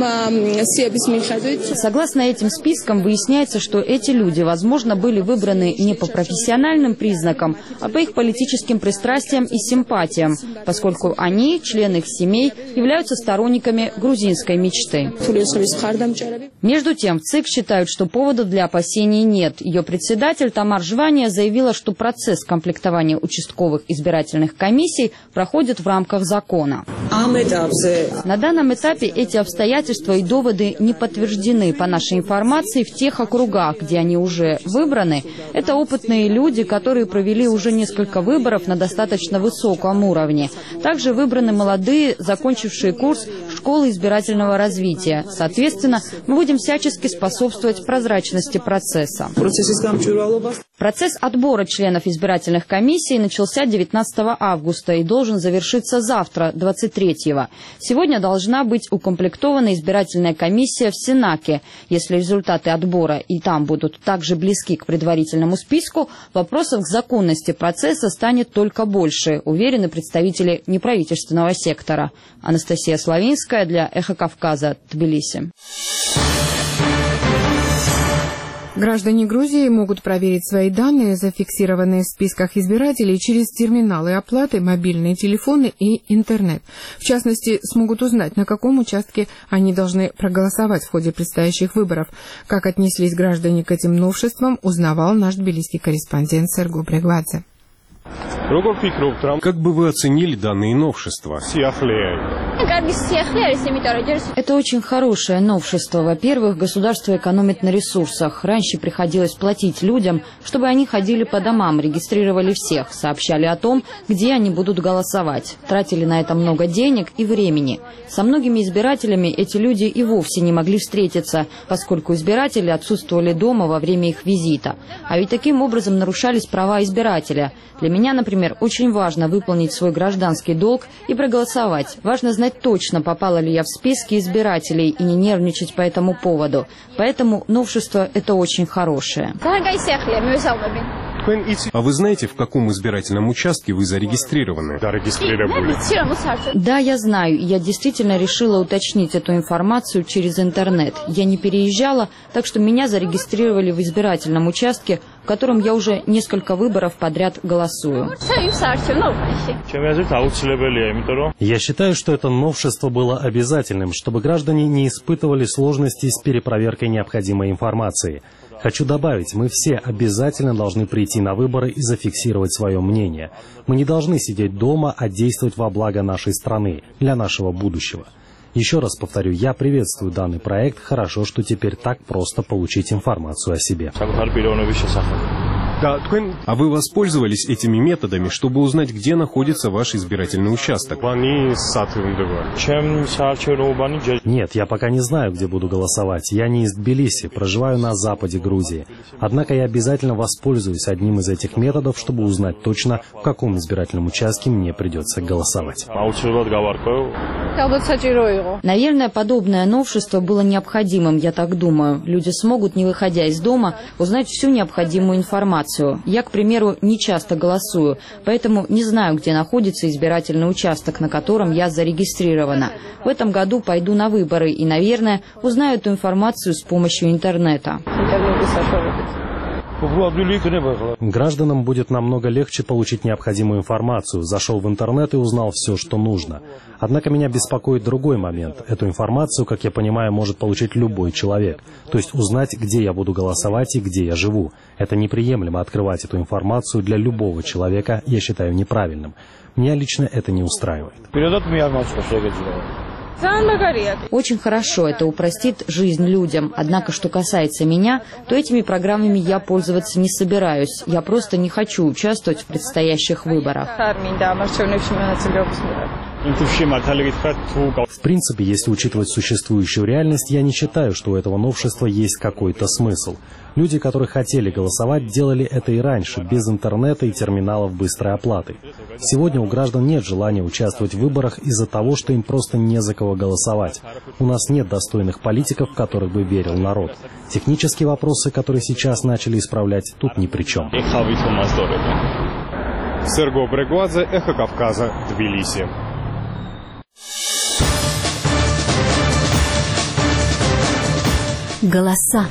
Согласно этим спискам, выясняется, что эти люди, возможно, были выбраны не по профессиональным признакам, а по их политическим пристрастиям и симпатиям, поскольку они, члены их семей, являются сторонниками грузинской мечты. Между тем, в ЦИК считают, что поводов для опасений нет. Ее председатель Тамар Жвания заявила, что процесс комплектования участковых избирательных комиссий проходит в рамках закона. На данном этапе эти обстоятельства и доводы не подтверждены. По нашей информации, в тех округах, где они уже выбраны, это опытные люди, которые провели уже несколько выборов на достаточно высоком уровне. Также выбраны молодые, закончившие курс школы избирательного развития. Соответственно, мы будем всячески способствовать прозрачности процесса. Процесс отбора членов избирательных комиссий начался девятнадцатого августа и должен завершиться завтра, двадцать третьего. Сегодня должна быть укомплектована избирательная комиссия в Сенаке. Если результаты отбора и там будут также близки к предварительному списку, вопросов к законности процесса станет только больше, уверены представители неправительственного сектора. Анастасия Славинская для «Эхо Кавказа», Тбилиси. Граждане Грузии могут проверить свои данные, зафиксированные в списках избирателей, через терминалы оплаты, мобильные телефоны и интернет. В частности, смогут узнать, на каком участке они должны проголосовать в ходе предстоящих выборов. Как отнеслись граждане к этим новшествам, узнавал наш тбилисский корреспондент Серго Брегвадзе. Как бы вы оценили данные новшества? Это очень хорошее новшество. Во-первых, государство экономит на ресурсах. Раньше приходилось платить людям, чтобы они ходили по домам, регистрировали всех, сообщали о том, где они будут голосовать. Тратили на это много денег и времени. Со многими избирателями эти люди и вовсе не могли встретиться, поскольку избиратели отсутствовали дома во время их визита. А ведь таким образом нарушались права избирателя. Для меня, например, очень важно выполнить свой гражданский долг и проголосовать. Важно знать точно, попала ли я в списки избирателей, и не нервничать по этому поводу. Поэтому новшество это очень хорошее. А вы знаете, в каком избирательном участке вы зарегистрированы? Да, я знаю. Я действительно решила уточнить эту информацию через интернет. Я не переезжала, так что меня зарегистрировали в избирательном участке, в котором я уже несколько выборов подряд голосую. Я считаю, что это новшество было обязательным, чтобы граждане не испытывали сложностей с перепроверкой необходимой информации. Хочу добавить, мы все обязательно должны прийти на выборы и зафиксировать свое мнение. Мы не должны сидеть дома, а действовать во благо нашей страны, для нашего будущего. Еще раз повторю, я приветствую данный проект. Хорошо, что теперь так просто получить информацию о себе. А вы воспользовались этими методами, чтобы узнать, где находится ваш избирательный участок? Нет, я пока не знаю, где буду голосовать. Я не из Тбилиси, проживаю на западе Грузии. Однако я обязательно воспользуюсь одним из этих методов, чтобы узнать точно, в каком избирательном участке мне придется голосовать. Наверное, подобное новшество было необходимым, я так думаю. Люди смогут, не выходя из дома, узнать всю необходимую информацию. Я, к примеру, не часто голосую, поэтому не знаю, где находится избирательный участок, на котором я зарегистрирована. В этом году пойду на выборы и, наверное, узнаю эту информацию с помощью интернета. Гражданам будет намного легче получить необходимую информацию. Зашел в интернет и узнал все, что нужно. Однако меня беспокоит другой момент. Эту информацию, как я понимаю, может получить любой человек. То есть узнать, где я буду голосовать и где я живу. Это неприемлемо открывать эту информацию для любого человека, я считаю неправильным. Меня лично это не устраивает. Очень хорошо, это упростит жизнь людям. Однако, что касается меня, то этими программами я пользоваться не собираюсь. Я просто не хочу участвовать в предстоящих выборах. В принципе, если учитывать существующую реальность, я не считаю, что у этого новшества есть какой-то смысл. Люди, которые хотели голосовать, делали это и раньше, без интернета и терминалов быстрой оплаты. Сегодня у граждан нет желания участвовать в выборах из-за того, что им просто не за кого голосовать. У нас нет достойных политиков, в которых бы верил народ. Технические вопросы, которые сейчас начали исправлять, тут ни при чем. Серго Брегвадзе, Эхо Кавказа, Тбилиси. Голоса.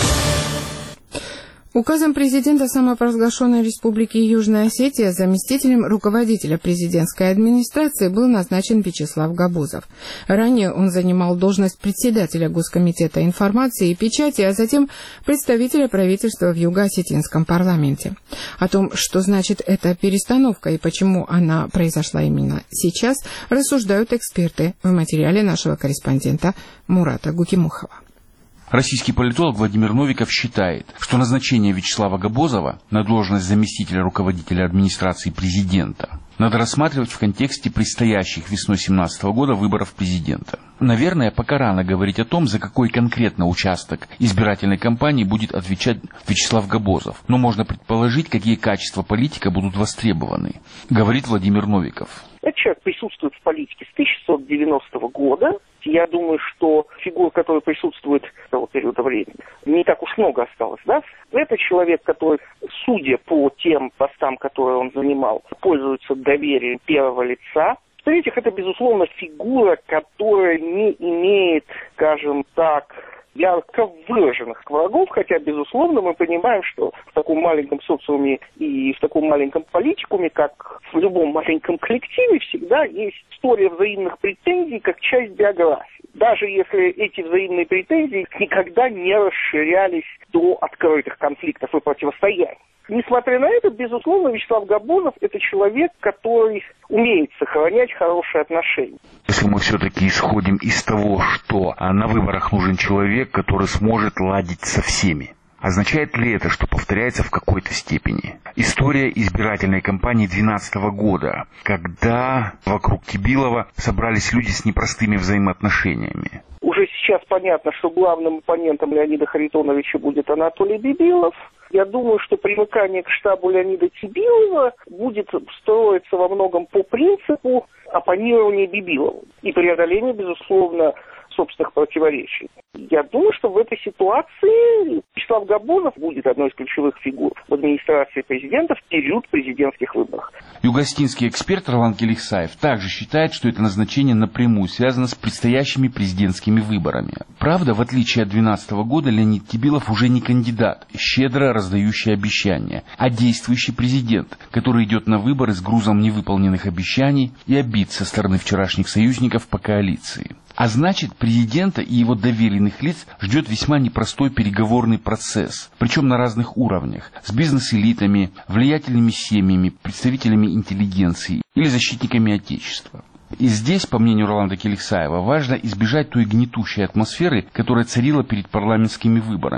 Указом президента самопровозглашенной Республики Южная Осетия заместителем руководителя президентской администрации был назначен Вячеслав Габозов. Ранее он занимал должность председателя Госкомитета информации и печати, а затем представителя правительства в Юго-Осетинском парламенте. О том, что значит эта перестановка и почему она произошла именно сейчас, рассуждают эксперты в материале нашего корреспондента Мурата Гукимухова. Российский политолог Владимир Новиков считает, что назначение Вячеслава Габозова на должность заместителя руководителя администрации президента надо рассматривать в контексте предстоящих весной две тысячи семнадцатого года выборов президента. Наверное, пока рано говорить о том, за какой конкретно участок избирательной кампании будет отвечать Вячеслав Габозов, но можно предположить, какие качества политика будут востребованы, говорит Владимир Новиков. Этот человек присутствует в политике с тысяча девятьсот девяностого года. Я думаю, что фигур, которые присутствуют с того периода времени, не так уж много осталось, да? Это человек, который, судя по тем постам, которые он занимал, пользуется доверием первого лица. В-третьих, это, безусловно, фигура, которая не имеет, скажем так, ярко выраженных врагов, хотя, безусловно, мы понимаем, что в таком маленьком социуме и в таком маленьком политикуме, как в любом маленьком коллективе, всегда есть история взаимных претензий как часть биографии. Даже если эти взаимные претензии никогда не расширялись до открытых конфликтов и противостояний. Несмотря на это, безусловно, Вячеслав Габозов – это человек, который умеет сохранять хорошие отношения. Если мы все-таки исходим из того, что на выборах нужен человек, который сможет ладить со всеми, означает ли это, что повторяется в какой-то степени история избирательной кампании две тысячи двенадцатого года, когда вокруг Кибилова собрались люди с непростыми взаимоотношениями? Уже сейчас понятно, что главным оппонентом Леонида Харитоновича будет Анатолий Бибилов. Я думаю, что примыкание к штабу Леонида Бибилова будет строиться во многом по принципу оппонирования Бибилову и преодоления, безусловно, собственных противоречий. Я думаю, что в этой ситуации Вячеслав Габозов будет одной из ключевых фигур в администрации президента в период президентских выборов. Юго-осетинский эксперт Ролан Келихсаев также считает, что это назначение напрямую связано с предстоящими президентскими выборами. Правда, в отличие от две тысячи двенадцатого года, Леонид Кибилов уже не кандидат, щедро раздающий обещания, а действующий президент, который идет на выборы с грузом невыполненных обещаний и обид со стороны вчерашних союзников по коалиции. А значит, президента и его доверенных лиц ждет весьма непростой переговорный процесс, причем на разных уровнях, с бизнес-элитами, влиятельными семьями, представителями интеллигенции или защитниками Отечества. И здесь, по мнению Роланда Келихсаева, важно избежать той гнетущей атмосферы, которая царила перед парламентскими выборами,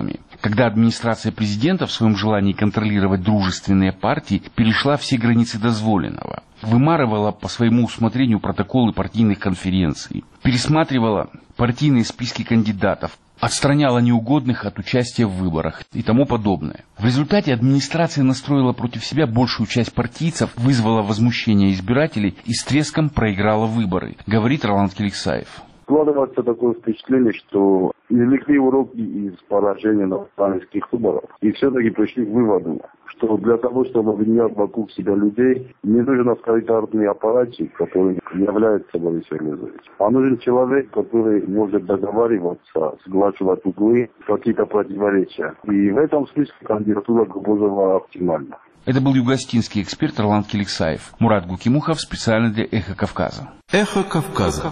когда администрация президента в своем желании контролировать дружественные партии перешла все границы дозволенного, вымарывала по своему усмотрению протоколы партийных конференций, пересматривала партийные списки кандидатов, отстраняла неугодных от участия в выборах и тому подобное. В результате администрация настроила против себя большую часть партийцев, вызвала возмущение избирателей и с треском проиграла выборы, говорит Роланд Келексаев. Складывается такое впечатление, что извлекли уроки из поражения на парламентских выборах и все-таки пришли к выводу, что для того, чтобы объединять вокруг себя людей, не нужен авторитарный аппаратчик, который не является собой цивилизацией. А нужен человек, который может договариваться, сглаживать углы, какие-то противоречия. И в этом смысле кандидатура Габузова оптимальна. Это был югоостинский эксперт Роланд Келексаев. Мурат Гукимухов специально для «Эхо Кавказа». «Эхо Кавказа».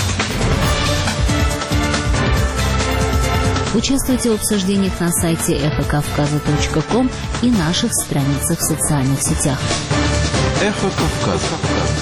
Участвуйте в обсуждениях на сайте эхо кавказа точка ком и наших страницах в социальных сетях. «Эхо Кавказа».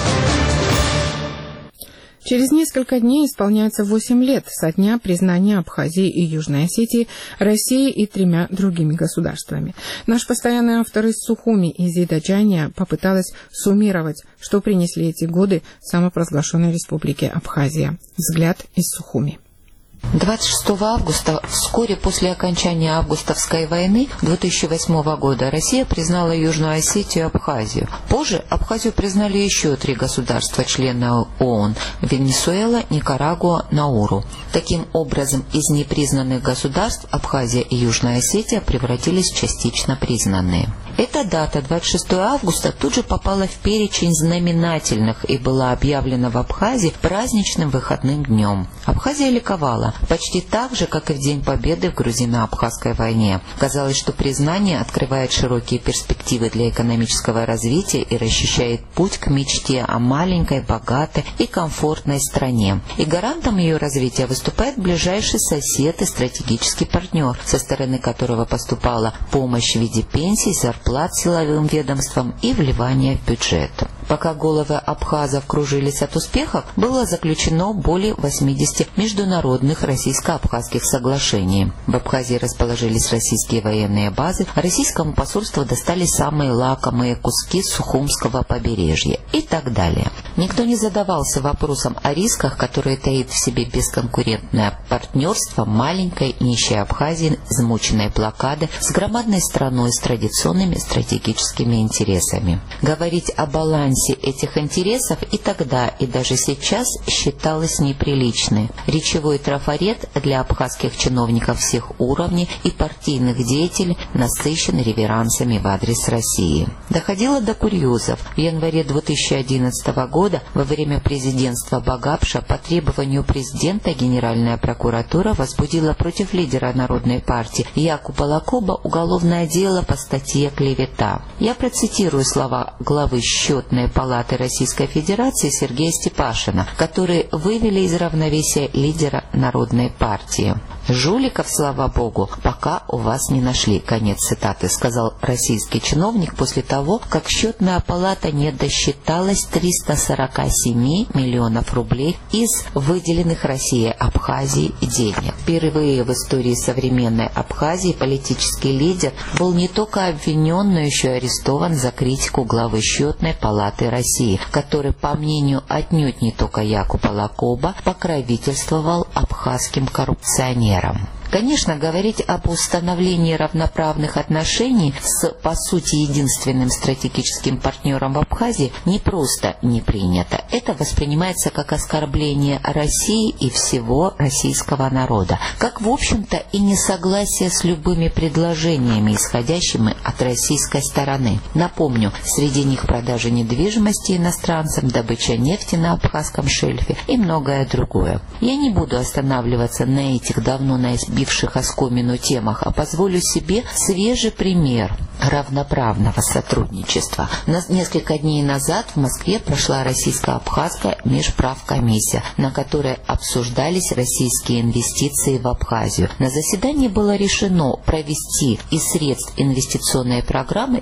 Через несколько дней исполняется восемь лет со дня признания Абхазии и Южной Осетии Россией и тремя другими государствами. Наш постоянный автор из Сухуми Изида Джания попыталась суммировать, что принесли эти годы самопровозглашенной республике Абхазия. Взгляд из Сухуми. двадцать шестого августа, вскоре после окончания августовской войны две тысячи восьмого года, Россия признала Южную Осетию и Абхазию. Позже Абхазию признали еще три государства-члена ООН – Венесуэла, Никарагуа, Науру. Таким образом, из непризнанных государств Абхазия и Южная Осетия превратились в частично признанные. Эта дата, двадцать шестого августа, тут же попала в перечень знаменательных и была объявлена в Абхазии праздничным выходным днем. Абхазия ликовала, почти так же, как и в День Победы в грузино-абхазской войне. Казалось, что признание открывает широкие перспективы для экономического развития и расчищает путь к мечте о маленькой, богатой и комфортной стране. И гарантом ее развития выступает ближайший сосед и стратегический партнер, со стороны которого поступала помощь в виде пенсий, зарплат силовым ведомствам и вливания в бюджет. Пока головы абхазов кружились от успехов, было заключено более восьмидесяти международных российско-абхазских соглашений. В Абхазии расположились российские военные базы, российскому посольству достались самые лакомые куски Сухумского побережья и так далее. Никто не задавался вопросом о рисках, которые таит в себе бесконкурентное партнерство маленькой нищей Абхазии, измученной блокады, с громадной страной с традиционными стратегическими интересами. Говорить о балансе этих интересов и тогда, и даже сейчас считалось неприличным. Речевой трафарет для абхазских чиновников всех уровней и партийных деятелей насыщен реверансами в адрес России. Доходило до курьезов. В январе две тысячи одиннадцатого года, во время президентства Багапша, по требованию президента Генеральная прокуратура возбудила против лидера Народной партии Якуба Лакоба уголовное дело по статье «Клевета». Я процитирую слова главы Счетной палаты Российской Федерации Сергея Степашина, которые вывели из равновесия лидера Народной партии. «Жуликов, слава богу, пока у вас не нашли», конец цитаты, сказал российский чиновник после того, как Счетная палата не досчиталась триста сорок семь миллионов рублей из выделенных России Абхазии денег. Впервые в истории современной Абхазии политический лидер был не только обвинен, но еще арестован за критику главы Счетной палаты России, который, по мнению отнюдь не только Якуба Лакоба, покровительствовал абхазским коррупционерам. Конечно, говорить об установлении равноправных отношений с, по сути, единственным стратегическим партнером в Абхазии не просто не принято. Это воспринимается как оскорбление России и всего российского народа, как, в общем-то, и несогласие с любыми предложениями, исходящими от российской стороны. Напомню, среди них продажа недвижимости иностранцам, добыча нефти на абхазском шельфе и многое другое. Я не буду останавливаться на этих давно наизбивших оскомину темах, а позволю себе свежий пример равноправного сотрудничества. На несколько дней назад в Москве прошла российско-абхазская межправкомиссия, на которой обсуждались российские инвестиции в Абхазию. На заседании было решено провести из средств инвестиционной программы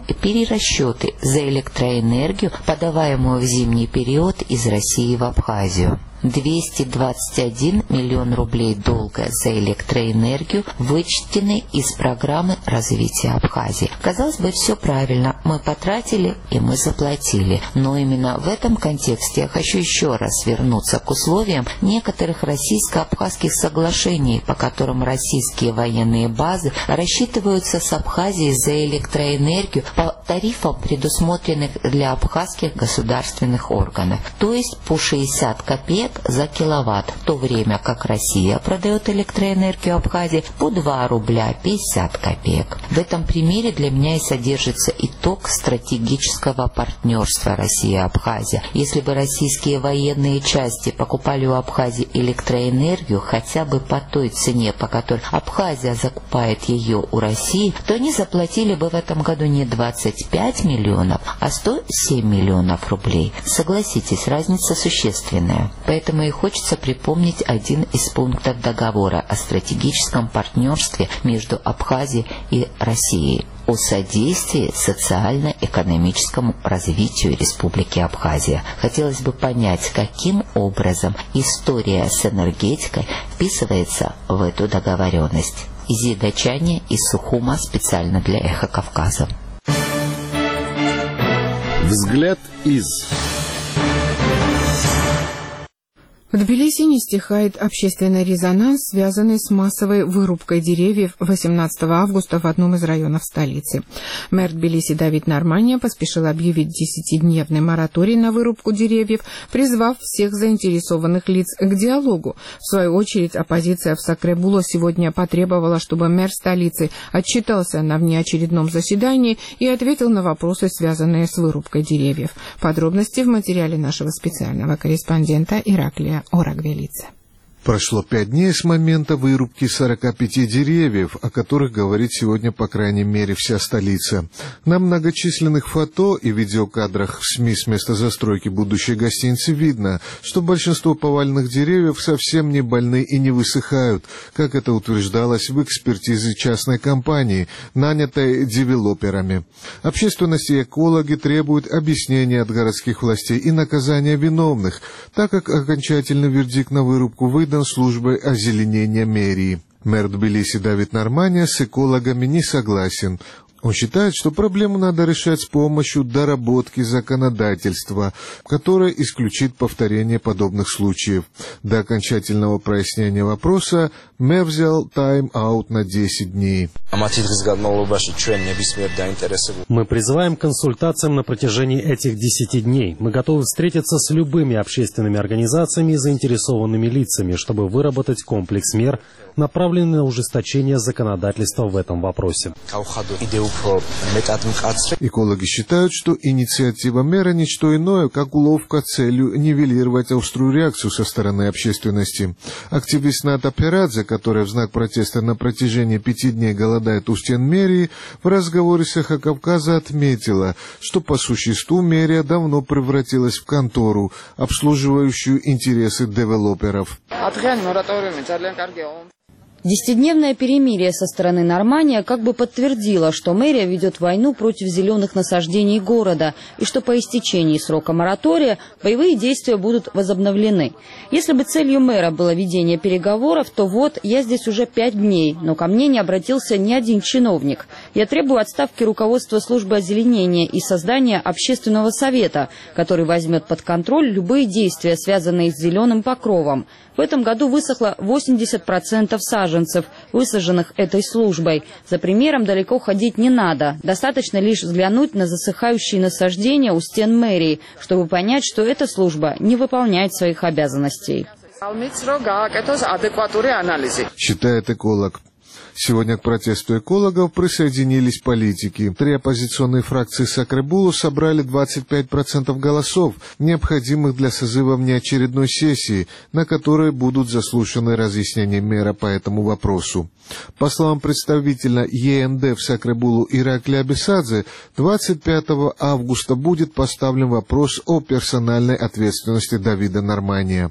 перерасчеты за электроэнергию, подаваемую в зимний период из России в Абхазию. двести двадцать один миллион рублей долга за электроэнергию вычтены из программы развития Абхазии. Казалось бы, все правильно. Мы потратили и мы заплатили. Но именно в этом контексте я хочу еще раз вернуться к условиям некоторых российско-абхазских соглашений, по которым российские военные базы рассчитываются с Абхазией за электроэнергию по тарифам, предусмотренных для абхазских государственных органов, то есть по шестьдесят копеек за киловатт, в то время как Россия продает электроэнергию Абхазии по два рубля пятьдесят копеек. В этом примере для меня и содержится итог стратегического партнерства Россия-Абхазия. Если бы российские военные части покупали у Абхазии электроэнергию хотя бы по той цене, по которой Абхазия закупает ее у России, то они заплатили бы в этом году не двадцать пять миллионов, а сто семь миллионов рублей. Согласитесь, разница существенная. Поэтому и хочется припомнить один из пунктов договора о стратегическом партнерстве между Абхазией и Россией о содействии социально-экономическому развитию Республики Абхазия. Хотелось бы понять, каким образом история с энергетикой вписывается в эту договоренность. Изида Чани из Сухума специально для «Эхо Кавказа». Взгляд из... В Тбилиси не стихает общественный резонанс, связанный с массовой вырубкой деревьев восемнадцатого августа в одном из районов столицы. Мэр Тбилиси Давид Нармания поспешил объявить десятидневный мораторий на вырубку деревьев, призвав всех заинтересованных лиц к диалогу. В свою очередь, оппозиция в Сакре-Було сегодня потребовала, чтобы мэр столицы отчитался на внеочередном заседании и ответил на вопросы, связанные с вырубкой деревьев. Подробности в материале нашего специального корреспондента Ираклия Орагвелица. Прошло пять дней с момента вырубки сорока пяти деревьев, о которых говорит сегодня, по крайней мере, вся столица. На многочисленных фото и видеокадрах в СМИ с места застройки будущей гостиницы видно, что большинство поваленных деревьев совсем не больны и не высыхают, как это утверждалось в экспертизе частной компании, нанятой девелоперами. Общественность и экологи требуют объяснения от городских властей и наказания виновных, так как окончательный вердикт на вырубку выдан службой озеленения мэрии. Мэр Тбилиси Давид Нармания с экологами не согласен. Он считает, что проблему надо решать с помощью доработки законодательства, которое исключит повторение подобных случаев. До окончательного прояснения вопроса мэр взял тайм-аут на десять дней. Мы призываем к консультациям на протяжении этих десяти дней. Мы готовы встретиться с любыми общественными организациями и заинтересованными лицами, чтобы выработать комплекс мер, направленный на ужесточение законодательства в этом вопросе. Экологи считают, что инициатива мэра не что иное, как уловка целью нивелировать острую реакцию со стороны общественности. Активист Ната Перадзе, которая в знак протеста на протяжении пяти дней голодает у стен мэрии, в разговоре с «Эхо Кавказа» отметила, что по существу мэрия давно превратилась в контору, обслуживающую интересы девелоперов. Десятидневное перемирие со стороны Нармания как бы подтвердило, что мэрия ведет войну против зеленых насаждений города и что по истечении срока моратория боевые действия будут возобновлены. Если бы целью мэра было ведение переговоров, то вот я здесь уже пять дней, но ко мне не обратился ни один чиновник. Я требую отставки руководства службы озеленения и создания общественного совета, который возьмет под контроль любые действия, связанные с зеленым покровом. В этом году высохло восемьдесят процентов саженцев, высаженных этой службой. За примером далеко ходить не надо. Достаточно лишь взглянуть на засыхающие насаждения у стен мэрии, чтобы понять, что эта служба не выполняет своих обязанностей. Считает эколог. Сегодня к протесту экологов присоединились политики. Три оппозиционные фракции Сакре-Було собрали двадцать пять процентов голосов, необходимых для созыва внеочередной сессии, на которой будут заслушаны разъяснения мэра по этому вопросу. По словам представителя ЕНД в Сакре-Було Иракли Абисадзе, двадцать пятого августа будет поставлен вопрос о персональной ответственности Давида Нармания.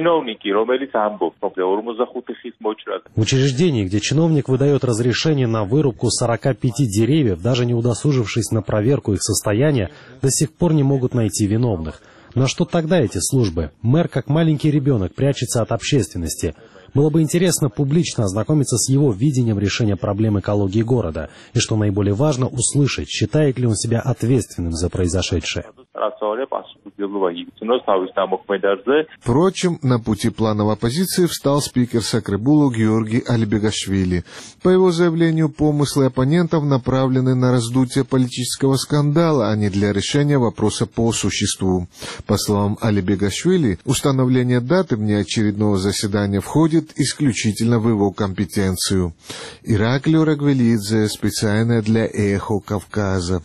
В учреждении, где чиновник выдает разрешение на вырубку сорока пяти деревьев, даже не удосужившись на проверку их состояния, до сих пор не могут найти виновных. На что тогда эти службы? Мэр, как маленький ребенок, прячется от общественности. Было бы интересно публично ознакомиться с его видением решения проблем экологии города. И, что наиболее важно, услышать, считает ли он себя ответственным за произошедшее. Впрочем, на пути плановой оппозиции встал спикер Сакребулу Георгий Алибегашвили. По его заявлению, помыслы оппонентов направлены на раздутие политического скандала, а не для решения вопроса по существу. По словам Алибегашвили, установление даты внеочередного заседания входит исключительно в его компетенцию. Ираклио Рагвелидзе, специально для «Эхо Кавказа».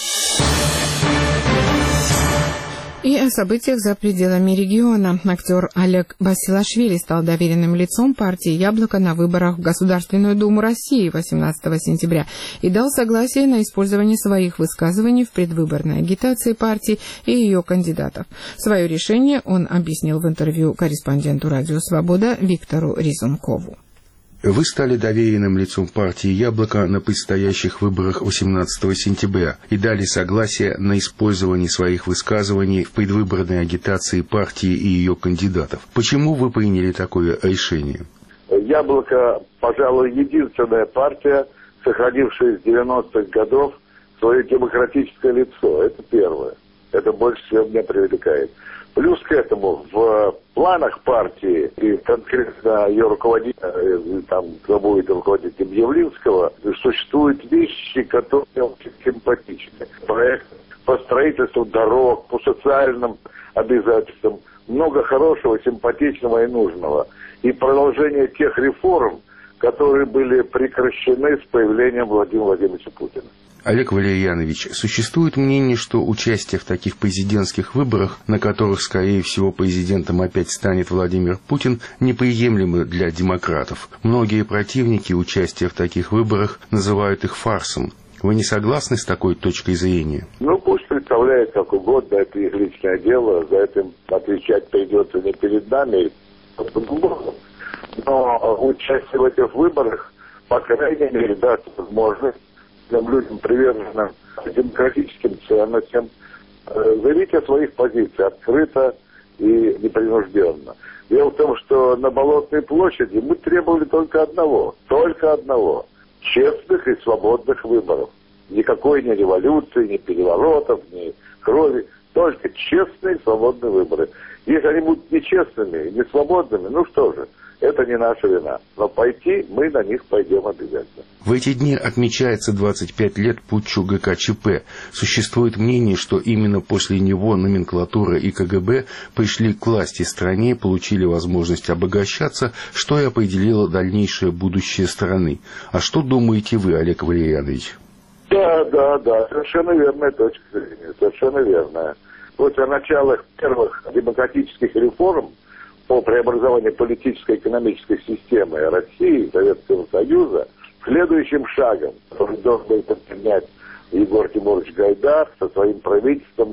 И о событиях за пределами региона. Актер Олег Басилашвили стал доверенным лицом партии «Яблоко» на выборах в Государственную Думу России восемнадцатого сентября и дал согласие на использование своих высказываний в предвыборной агитации партии и ее кандидатов. Свое решение он объяснил в интервью корреспонденту «Радио Свобода» Виктору Резункову. Вы стали доверенным лицом партии «Яблоко» на предстоящих выборах восемнадцатого сентября и дали согласие на использование своих высказываний в предвыборной агитации партии и ее кандидатов. Почему вы приняли такое решение? «Яблоко», пожалуй, единственная партия, сохранившая с девяностых годов свое демократическое лицо. Это первое. Это больше всего меня привлекает. Плюс к этому в планах партии, и конкретно ее руководитель, там, кто будет руководителем Явлинского, существуют вещи, которые очень симпатичны. Проект по строительству дорог, по социальным обязательствам. Много хорошего, симпатичного и нужного. И продолжение тех реформ, которые были прекращены с появлением Владимира Владимировича Путина. Олег Валерьянович, существует мнение, что участие в таких президентских выборах, на которых, скорее всего, президентом опять станет Владимир Путин, неприемлемо для демократов. Многие противники участия в таких выборах называют их фарсом. Вы не согласны с такой точкой зрения? Ну, пусть представляет как угодно, это их личное дело, за это отвечать придется не перед нами, но участие в этих выборах, по крайней мере, даст возможность тем людям, приверженным демократическим ценностям, заявить о своих позициях открыто и непринужденно. Дело в том, что на Болотной площади мы требовали только одного, только одного – честных и свободных выборов. Никакой ни революции, ни переворотов, ни крови, только честные и свободные выборы. Если они будут нечестными, не свободными, ну что же, это не наша вина. Но пойти мы на них пойдем обязательно. В эти дни отмечается двадцать пять лет путчу ГКЧП. Существует мнение, что именно после него номенклатура и КГБ пришли к власти в стране, получили возможность обогащаться, что и определило дальнейшее будущее страны. А что думаете вы, Олег Валерьянович? Да, да, да, совершенно верная точка зрения, совершенно верная. После начала первых демократических реформ по преобразованию политической и экономической системы России, Советского Союза, следующим шагом, который должен был предпринять Егор Тимурович Гайдар со своим правительством,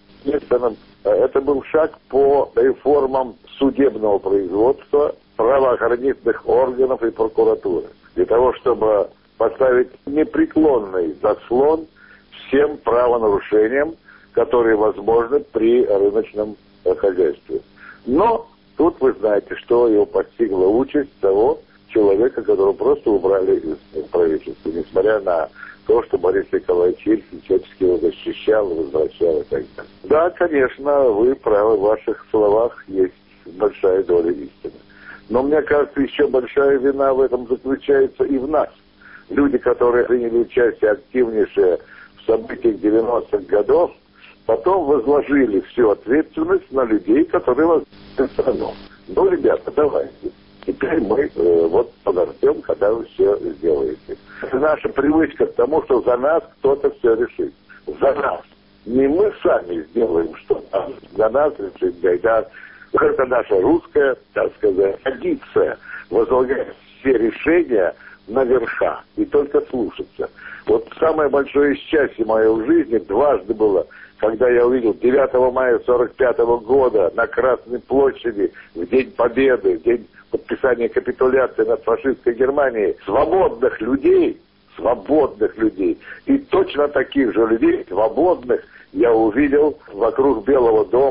это был шаг по реформам судебного производства, правоохранительных органов и прокуратуры. Для того, чтобы поставить непреклонный заслон всем правонарушениям, которые возможны при рыночном хозяйстве. Но тут вы знаете, что его постигла участь того человека, которого просто убрали из правительства, несмотря на то, что Борис Николаевич Ельцин всячески его защищал, возвращал и так далее. Да, конечно, вы правы, в ваших словах есть большая доля истины. Но мне кажется, еще большая вина в этом заключается и в нас. Люди, которые приняли участие активнейшее в событиях девяностых годов, потом возложили всю ответственность на людей, которые возглавили страну. Ну, ребята, давайте. Теперь мы э, вот подождем, когда вы все сделаете. Это наша привычка к тому, что за нас кто-то все решит. За нас. Не мы сами сделаем что-то, а за нас решит Гайдар. Это наша русская, так сказать, традиция возлагать все решения на верха и только слушаться. Вот самое большое счастье мое в жизни дважды было, когда я увидел девятого мая сорок пятого года на Красной площади, в День Победы, в день подписания капитуляции над фашистской Германией, свободных людей, свободных людей, и точно таких же людей, свободных, я увидел вокруг Белого дома,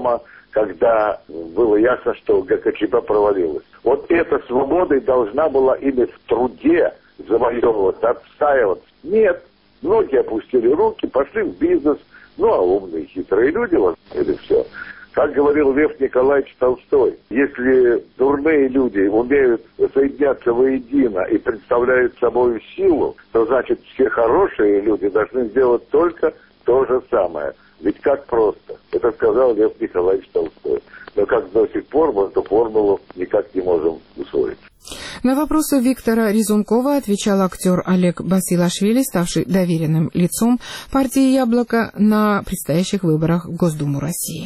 когда было ясно, что ГКЧП провалилась. Вот эта свобода и должна была ими в труде завоевываться, отстаиваться. Нет, многие опустили руки, пошли в бизнес, ну а умные, хитрые люди восприняли все. Как говорил Лев Николаевич Толстой, если дурные люди умеют соединяться воедино и представляют собой силу, то значит все хорошие люди должны сделать только то же самое. Ведь как просто. Это сказал Лев Николаевич Толстой. Но как до сих пор мы эту формулу никак не можем усвоить. На вопросы Виктора Резункова отвечал актер Олег Басилашвили, ставший доверенным лицом партии «Яблоко» на предстоящих выборах в Госдуму России.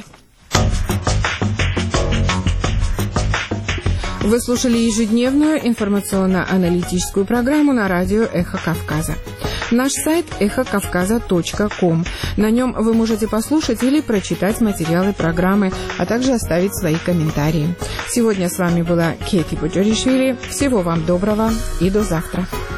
Вы слушали ежедневную информационно-аналитическую программу на радио «Эхо Кавказа». Наш сайт эхо кавказа точка ком. На нем вы можете послушать или прочитать материалы программы, а также оставить свои комментарии. Сегодня с вами была Кети Буджаришвили. Всего вам доброго и до завтра.